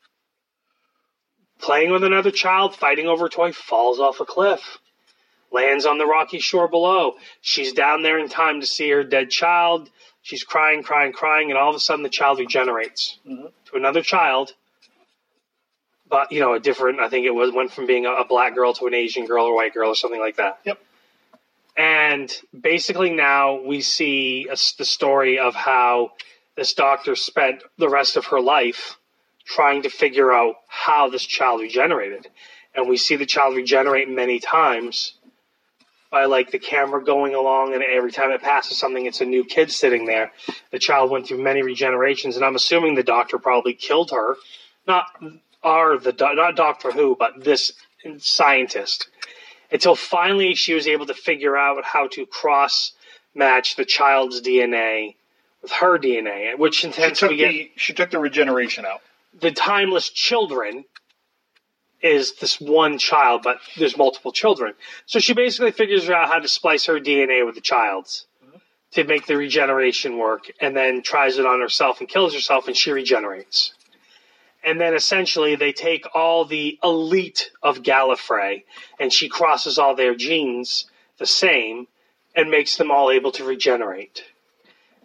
playing with another child, fighting over a toy, falls off a cliff, lands on the rocky shore below. She's down there in time to see her dead child. She's crying, and all of a sudden the child regenerates to another child. But, a different, I think it went from being a black girl to an Asian girl or white girl or something like that. Yep. And basically now we see the story of how this Doctor spent the rest of her life trying to figure out how this child regenerated. And we see the child regenerate many times by the camera going along, and every time it passes something, it's a new kid sitting there. The child went through many regenerations, and I'm assuming the Doctor probably killed her. Not Doctor Who, but this scientist. Until finally she was able to figure out how to cross-match the child's DNA with her DNA, which intends to get... She took the regeneration out. The timeless children is this one child, but there's multiple children. So she basically figures out how to splice her DNA with the child's to make the regeneration work, and then tries it on herself and kills herself, and she regenerates. And then essentially they take all the elite of Gallifrey, and she crosses all their genes the same and makes them all able to regenerate.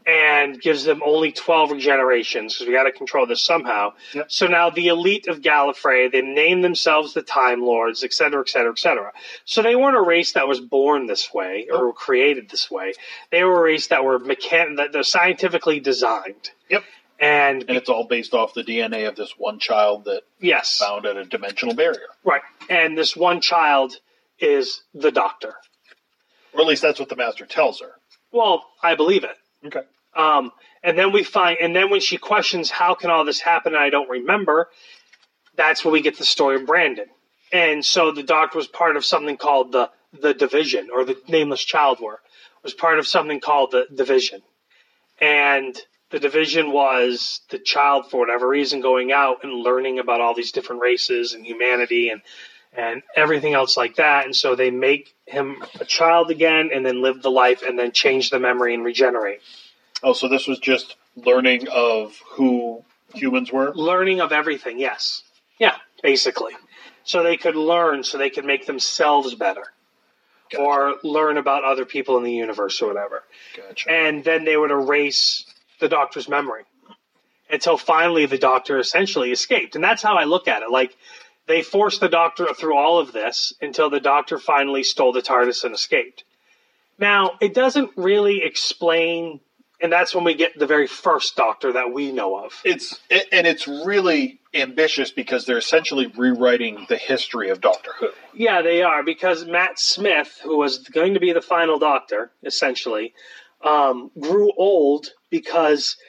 and gives them only 12 regenerations because we got to control this somehow. Yep. So now the elite of Gallifrey, they name themselves the Time Lords, et cetera, et cetera, et cetera. So they weren't a race that was born this way or created this way. They were a race that were that they're scientifically designed. Yep. And it's all based off the DNA of this one child that found at a dimensional barrier. Right. And this one child is the Doctor. Or at least that's what the Master tells her. Well, I believe it. Okay. And then when she questions how can all this happen and I don't remember, that's when we get the story of Brandon. And so the Doctor was part of something called the Division, or the Nameless Child War, was part of something called the Division. And the Division was the child, for whatever reason, going out and learning about all these different races and humanity and everything else like that. And so they make him a child again and then live the life and then change the memory and regenerate. Oh, so this was just learning of who humans were? Learning of everything, yes. Yeah, basically. So they could learn, so they could make themselves better. Gotcha. Or learn about other people in the universe or whatever. Gotcha. And then they would erase the Doctor's memory until finally the Doctor essentially escaped. And that's how I look at it. Like, they forced the Doctor through all of this until the Doctor finally stole the TARDIS and escaped. Now, it doesn't really explain... And that's when we get the very first Doctor that we know of. It's really ambitious because they're essentially rewriting the history of Doctor Who. Yeah, they are, because Matt Smith, who was going to be the final Doctor, essentially, grew old because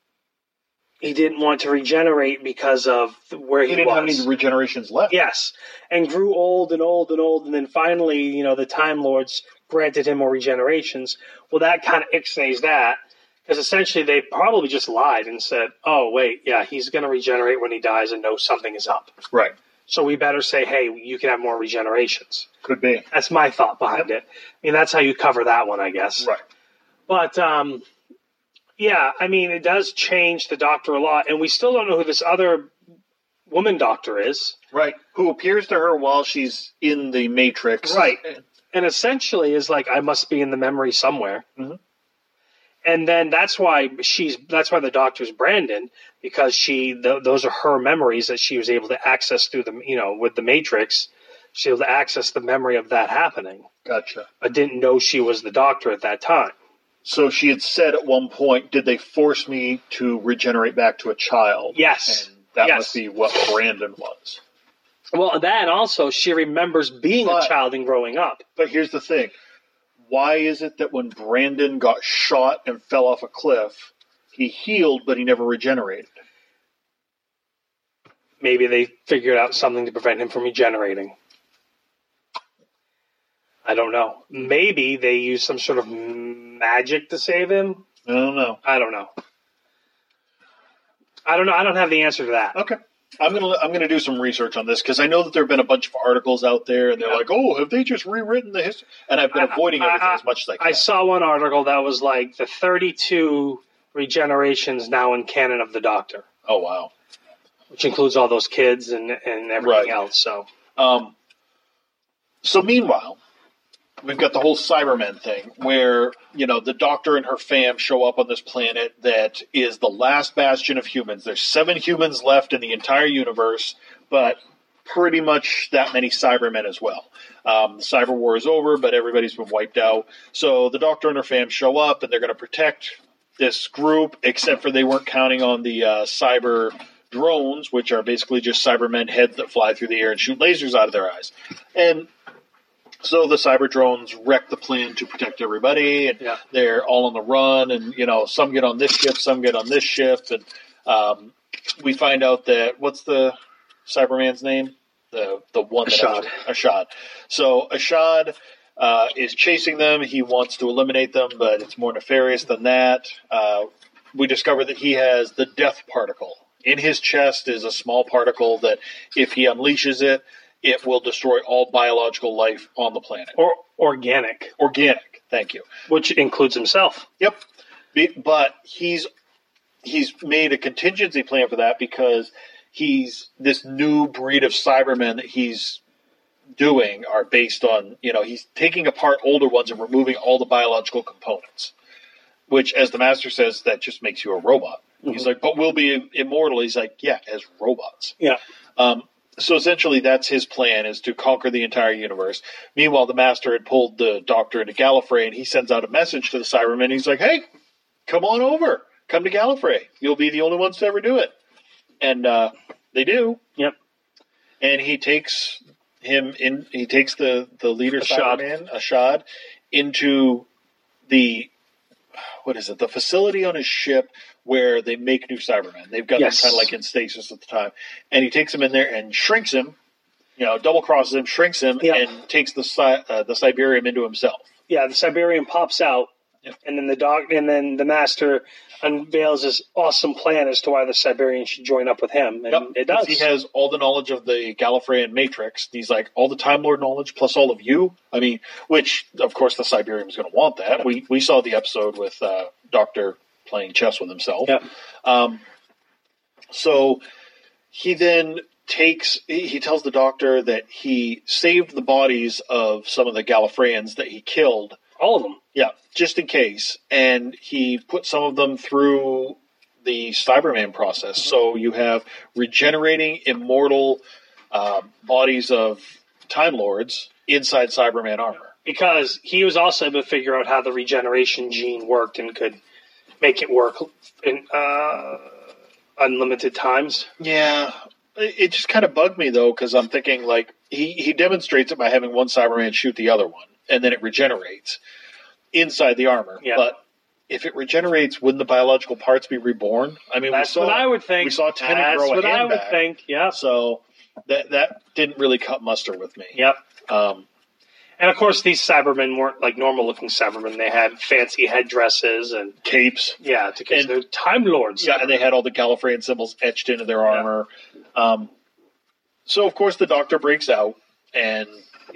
he didn't want to regenerate because of where he was. He didn't have any regenerations left. Yes, and grew old and old and old, and then finally, the Time Lords granted him more regenerations. Well, that kind of ixnays that. Because essentially they probably just lied and said, oh, wait, yeah, he's going to regenerate when he dies and knows something is up. Right. So we better say, hey, you can have more regenerations. Could be. That's my thought behind it. I mean, that's how you cover that one, I guess. Right. But, yeah, I mean, it does change the Doctor a lot. And we still don't know who this other woman Doctor is. Right. Who appears to her while she's in the Matrix. Right. And essentially is like, I must be in the memory somewhere. Mm-hmm. And then that's why the Doctor's Brandon, because those are her memories that she was able to access through with the Matrix. She was able to access the memory of that happening. Gotcha. But didn't know she was the Doctor at that time. So she had said at one point, did they force me to regenerate back to a child? Yes. And that must be what Brandon was. Well, that also, she remembers being a child and growing up. But here's the thing. Why is it that when Brandon got shot and fell off a cliff, he healed, but he never regenerated? Maybe they figured out something to prevent him from regenerating. I don't know. Maybe they used some sort of magic to save him. I don't know. I don't know. I don't have the answer to that. Okay. I'm gonna do some research on this because I know that there have been a bunch of articles out there, and they're like, "Oh, have they just rewritten the history?" And I've been avoiding everything as much as I can. I saw one article that was like the 32 regenerations now in canon of the Doctor. Oh wow! Which includes all those kids and everything else. So meanwhile, we've got the whole Cybermen thing where, the Doctor and her fam show up on this planet that is the last bastion of humans. There's 7 humans left in the entire universe, but pretty much that many Cybermen as well. The Cyber War is over, but everybody's been wiped out. So the Doctor and her fam show up, and they're going to protect this group, except for they weren't counting on the cyber drones, which are basically just Cybermen heads that fly through the air and shoot lasers out of their eyes. And so the cyber drones wreck the plan to protect everybody, and they're all on the run, and, some get on this ship, some get on this ship, and we find out that, what's the Cyberman's name? The one that Ashad. So Ashad is chasing them. He wants to eliminate them, but it's more nefarious than that. We discover that he has the death particle. In his chest is a small particle that, if he unleashes it, it will destroy all biological life on the planet. Or organic. Organic, thank you. Which includes himself. Yep. But he's made a contingency plan for that because this new breed of Cybermen that he's doing are based on, he's taking apart older ones and removing all the biological components. which, as the Master says, that just makes you a robot. Mm-hmm. He's like, but we'll be immortal. He's like, yeah, as robots. Yeah. So essentially that's his plan, is to conquer the entire universe. Meanwhile, the Master had pulled the Doctor into Gallifrey, and he sends out a message to the Cybermen. He's like, hey, come on over. Come to Gallifrey. You'll be the only ones to ever do it. And they do. Yep. And he takes him in. He takes the leader Cyberman, Ashad, into the the facility on his ship where they make new Cybermen. They've got them kind of like in stasis at the time. And he takes him in there and shrinks him, double crosses him, shrinks him, and takes the Cyberium into himself. Yeah, the Cyberium pops out, and then the Master unveils this awesome plan as to why the Cyberian should join up with him, and it does. He has all the knowledge of the Gallifreyan Matrix. He's like, all the Time Lord knowledge plus all of you. I mean, which of course the Cyberium is going to want that. We saw the episode with Doctor playing chess with himself. So he then he tells the Doctor that he saved the bodies of some of the Gallifreyans that he killed. All of them. Yeah, just in case. And he put some of them through the Cyberman process. Mm-hmm. So you have regenerating immortal bodies of Time Lords inside Cyberman armor. Because he was also able to figure out how the regeneration gene worked and could make it work in unlimited times. Yeah. It just kind of bugged me, though, because I'm thinking, like, he demonstrates it by having one Cyberman shoot the other one, and then it regenerates inside the armor. Yeah. But if it regenerates, wouldn't the biological parts be reborn? I mean, that's what I would think. We saw Tennant grow a hand back. That's what I would think, yeah. So that didn't really cut muster with me. Yep. And, of course, these Cybermen weren't like normal-looking Cybermen. They had fancy headdresses and capes. Yeah, because they're Time Lords. Yeah, and they had all the Gallifreyan symbols etched into their armor. So, of course, the Doctor breaks out, and,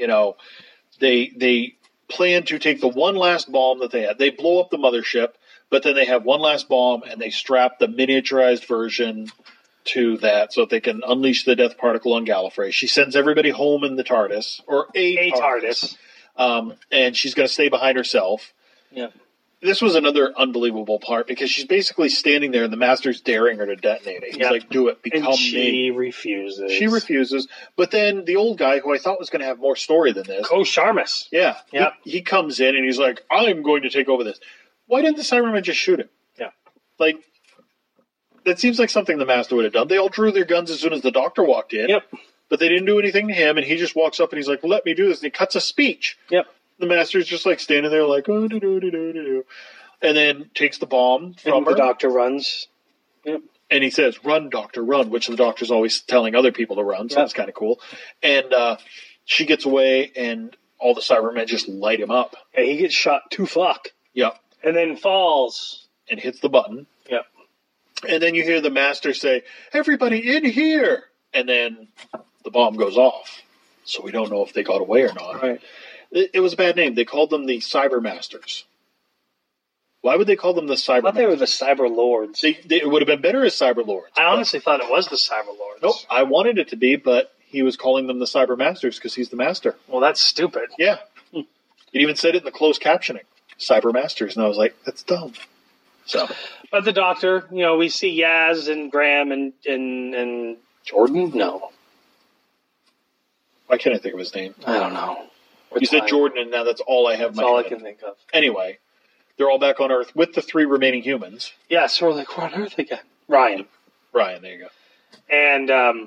they plan to take the one last bomb that they had. They blow up the mothership, but then they have one last bomb, and they strap the miniaturized version to that so that they can unleash the death particle on Gallifrey. She sends everybody home in the TARDIS, or a TARDIS. And she's going to stay behind herself. Yeah. This was another unbelievable part, because she's basically standing there and the Master's daring her to detonate it. He's like, do it, become me. She refuses. She refuses. But then the old guy, who I thought was going to have more story than this. Ko Sharmus. Yeah. Yep. He comes in and he's like, I'm going to take over this. Why didn't the Cybermen just shoot him? Yeah. Like, that seems like something the Master would have done. They all drew their guns as soon as the Doctor walked in. Yep. But they didn't do anything to him, and he just walks up and he's like, let me do this. And he cuts a speech. Yep. The Master's just like standing there like, oh, do. And then takes the bomb from her. The Doctor runs. Yep. And he says, run, Doctor, run, which the Doctor's always telling other people to run, so that's kind of cool. And she gets away, and all the Cybermen just light him up. And he gets shot to fuck. Yep. And then falls. And hits the button. Yep. And then you hear the Master say, everybody in here! And then the bomb goes off. So we don't know if they got away or not. Right. It was a bad name. They called them the Cyber Masters. Why would they call them the Cyber? I thought they were the Cyber Lords. It would have been better as Cyber Lords. I honestly thought it was the Cyber Lords. Nope, I wanted it to be, but he was calling them the Cyber Masters because he's the Master. Well, that's stupid. Yeah. It even said it in the closed captioning, Cyber Masters, and I was like, that's dumb. So, but the Doctor, we see Yaz and Graham and Jordan. No, why can't I think of his name? I don't know. You said Jordan, and now that's all I have. That's all I can think of. Anyway, they're all back on Earth with the 3 remaining humans. Yeah, so we're like, we're on Earth again. Ryan, there you go. And and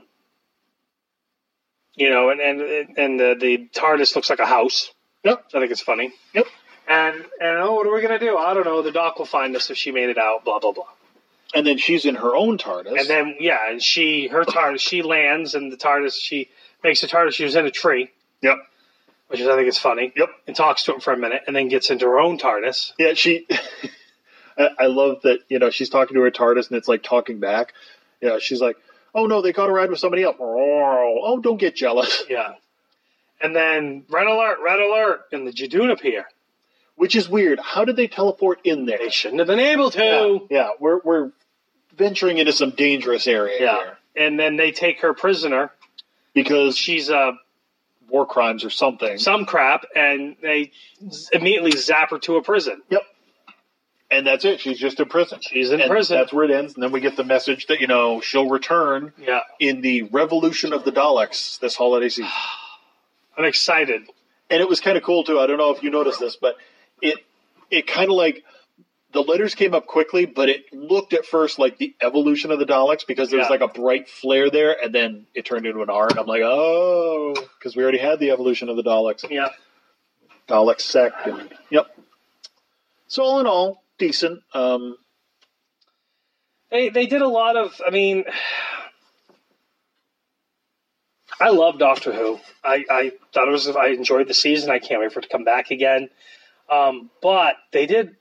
the TARDIS looks like a house. Yep. So I think it's funny. Yep. And what are we gonna do? I don't know. The Doc will find us if she made it out. Blah blah blah. And then she's in her own TARDIS. And then and her TARDIS, she lands, and the TARDIS, she makes the TARDIS. She was in a tree. Yep. Which I think is funny. Yep. And talks to him for a minute, and then gets into her own TARDIS. Yeah, she. I love that. She's talking to her TARDIS, and it's like talking back. She's like, "Oh no, they got a ride with somebody else." Oh, don't get jealous. Yeah. And then red alert, and the Jadoon appear. Which is weird. How did they teleport in there? They shouldn't have been able to. Yeah, we're venturing into some dangerous area here. And then they take her prisoner because she's war crimes or something. Some crap, and they immediately zap her to a prison. Yep. And that's it. She's just in prison. She's in prison. That's where it ends. And then we get the message that, she'll return in the Revolution of the Daleks this holiday season. I'm excited. And it was kind of cool, too. I don't know if you noticed this, but it kind of like the letters came up quickly, but it looked at first like the evolution of the Daleks because there was like a bright flare there, and then it turned into an R, and I'm like, oh, because we already had the evolution of the Daleks. Yeah. Dalek sect. Yep. So all in all, decent. They did a lot of, I love Doctor Who. I thought I enjoyed the season. I can't wait for it to come back again. But they did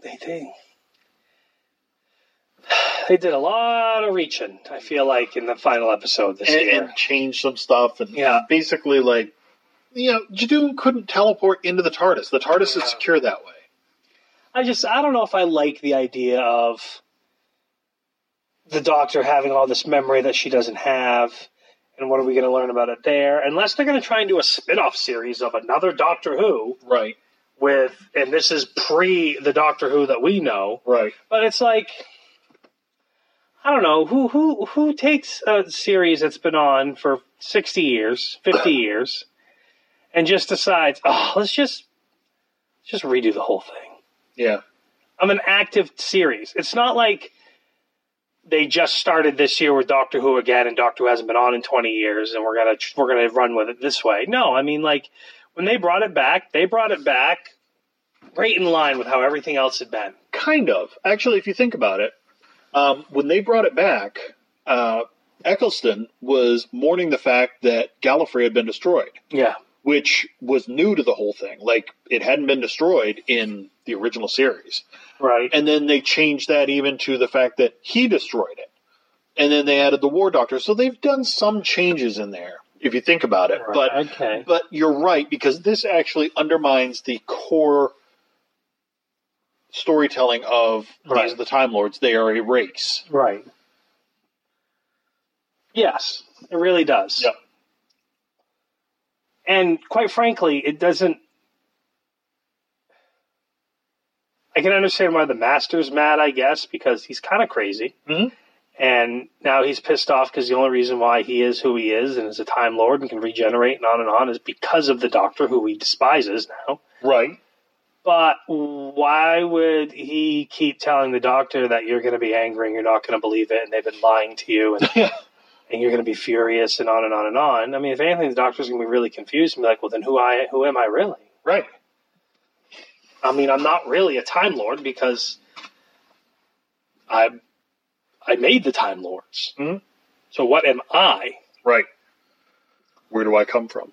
a lot of reaching, I feel like, in the final episode this year. And changed some stuff. And basically, Jadun couldn't teleport into the TARDIS. The TARDIS is secure that way. I don't know if I like the idea of the Doctor having all this memory that she doesn't have, and what are we going to learn about it there? Unless they're going to try and do a spin-off series of another Doctor Who. Right. And this is pre the Doctor Who that we know. Right. But it's like, I don't know, who takes a series that's been on for 60 years, 50 years, and just decides, let's just redo the whole thing. Yeah. I'm an active series. It's not like they just started this year with Doctor Who again, and Doctor Who hasn't been on in 20 years, and we're gonna run with it this way. No, when they brought it back right in line with how everything else had been. Kind of. Actually, if you think about it, when they brought it back, Eccleston was mourning the fact that Gallifrey had been destroyed. Yeah. Which was new to the whole thing. Like, it hadn't been destroyed in the original series. Right. And then they changed that even to the fact that he destroyed it. And then they added the War Doctor. So they've done some changes in there, if you think about it. Right. But you're right, because this actually undermines the core storytelling of these are the Time Lords. They are a race. Right. Yes, it really does. Yep. And quite frankly, it doesn't... I can understand why the Master's mad, I guess, because he's kind of crazy. Mm-hmm. And now he's pissed off because the only reason why he is who he is and is a Time Lord and can regenerate and on is because of the Doctor, who he despises now. Right. But why would he keep telling the Doctor that you're going to be angry and you're not going to believe it and they've been lying to you and, and you're going to be furious and on and on and on? If anything, the Doctor's going to be really confused and be like, well, then who am I really? Right. I'm not really a Time Lord because I made the Time Lords. Mm-hmm. So what am I? Right. Where do I come from?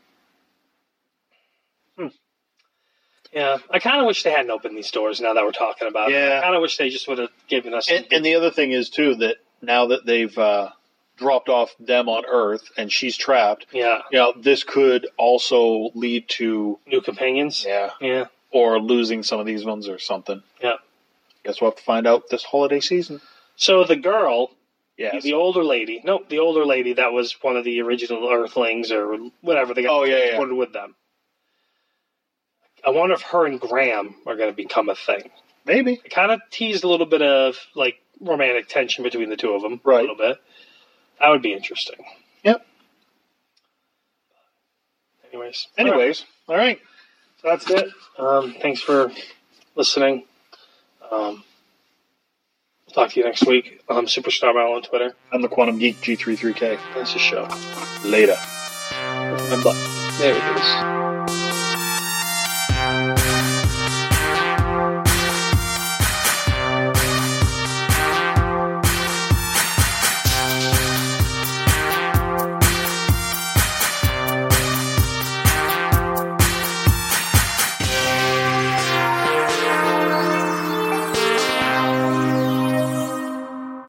Yeah, I kind of wish they hadn't opened these doors now that we're talking about it. I kind of wish they just would have given us... And the other thing is, too, that now that they've dropped off them on Earth and she's trapped, this could also lead to... new companions? Yeah. Or losing some of these ones or something. Yeah. Guess we'll have to find out this holiday season. So the girl... Yes. The older lady... No, the older lady that was one of the original Earthlings or whatever they got transported with them. I wonder if her and Graham are going to become a thing. Maybe. It kind of teased a little bit of, romantic tension between the two of them. Right. A little bit. That would be interesting. Yep. Anyways. All right. So that's it. Thanks for listening. We'll talk to you next week. I'm Superstar Mal on Twitter. I'm the Quantum Geek G33K. That's the show. Later. My butt. There it is.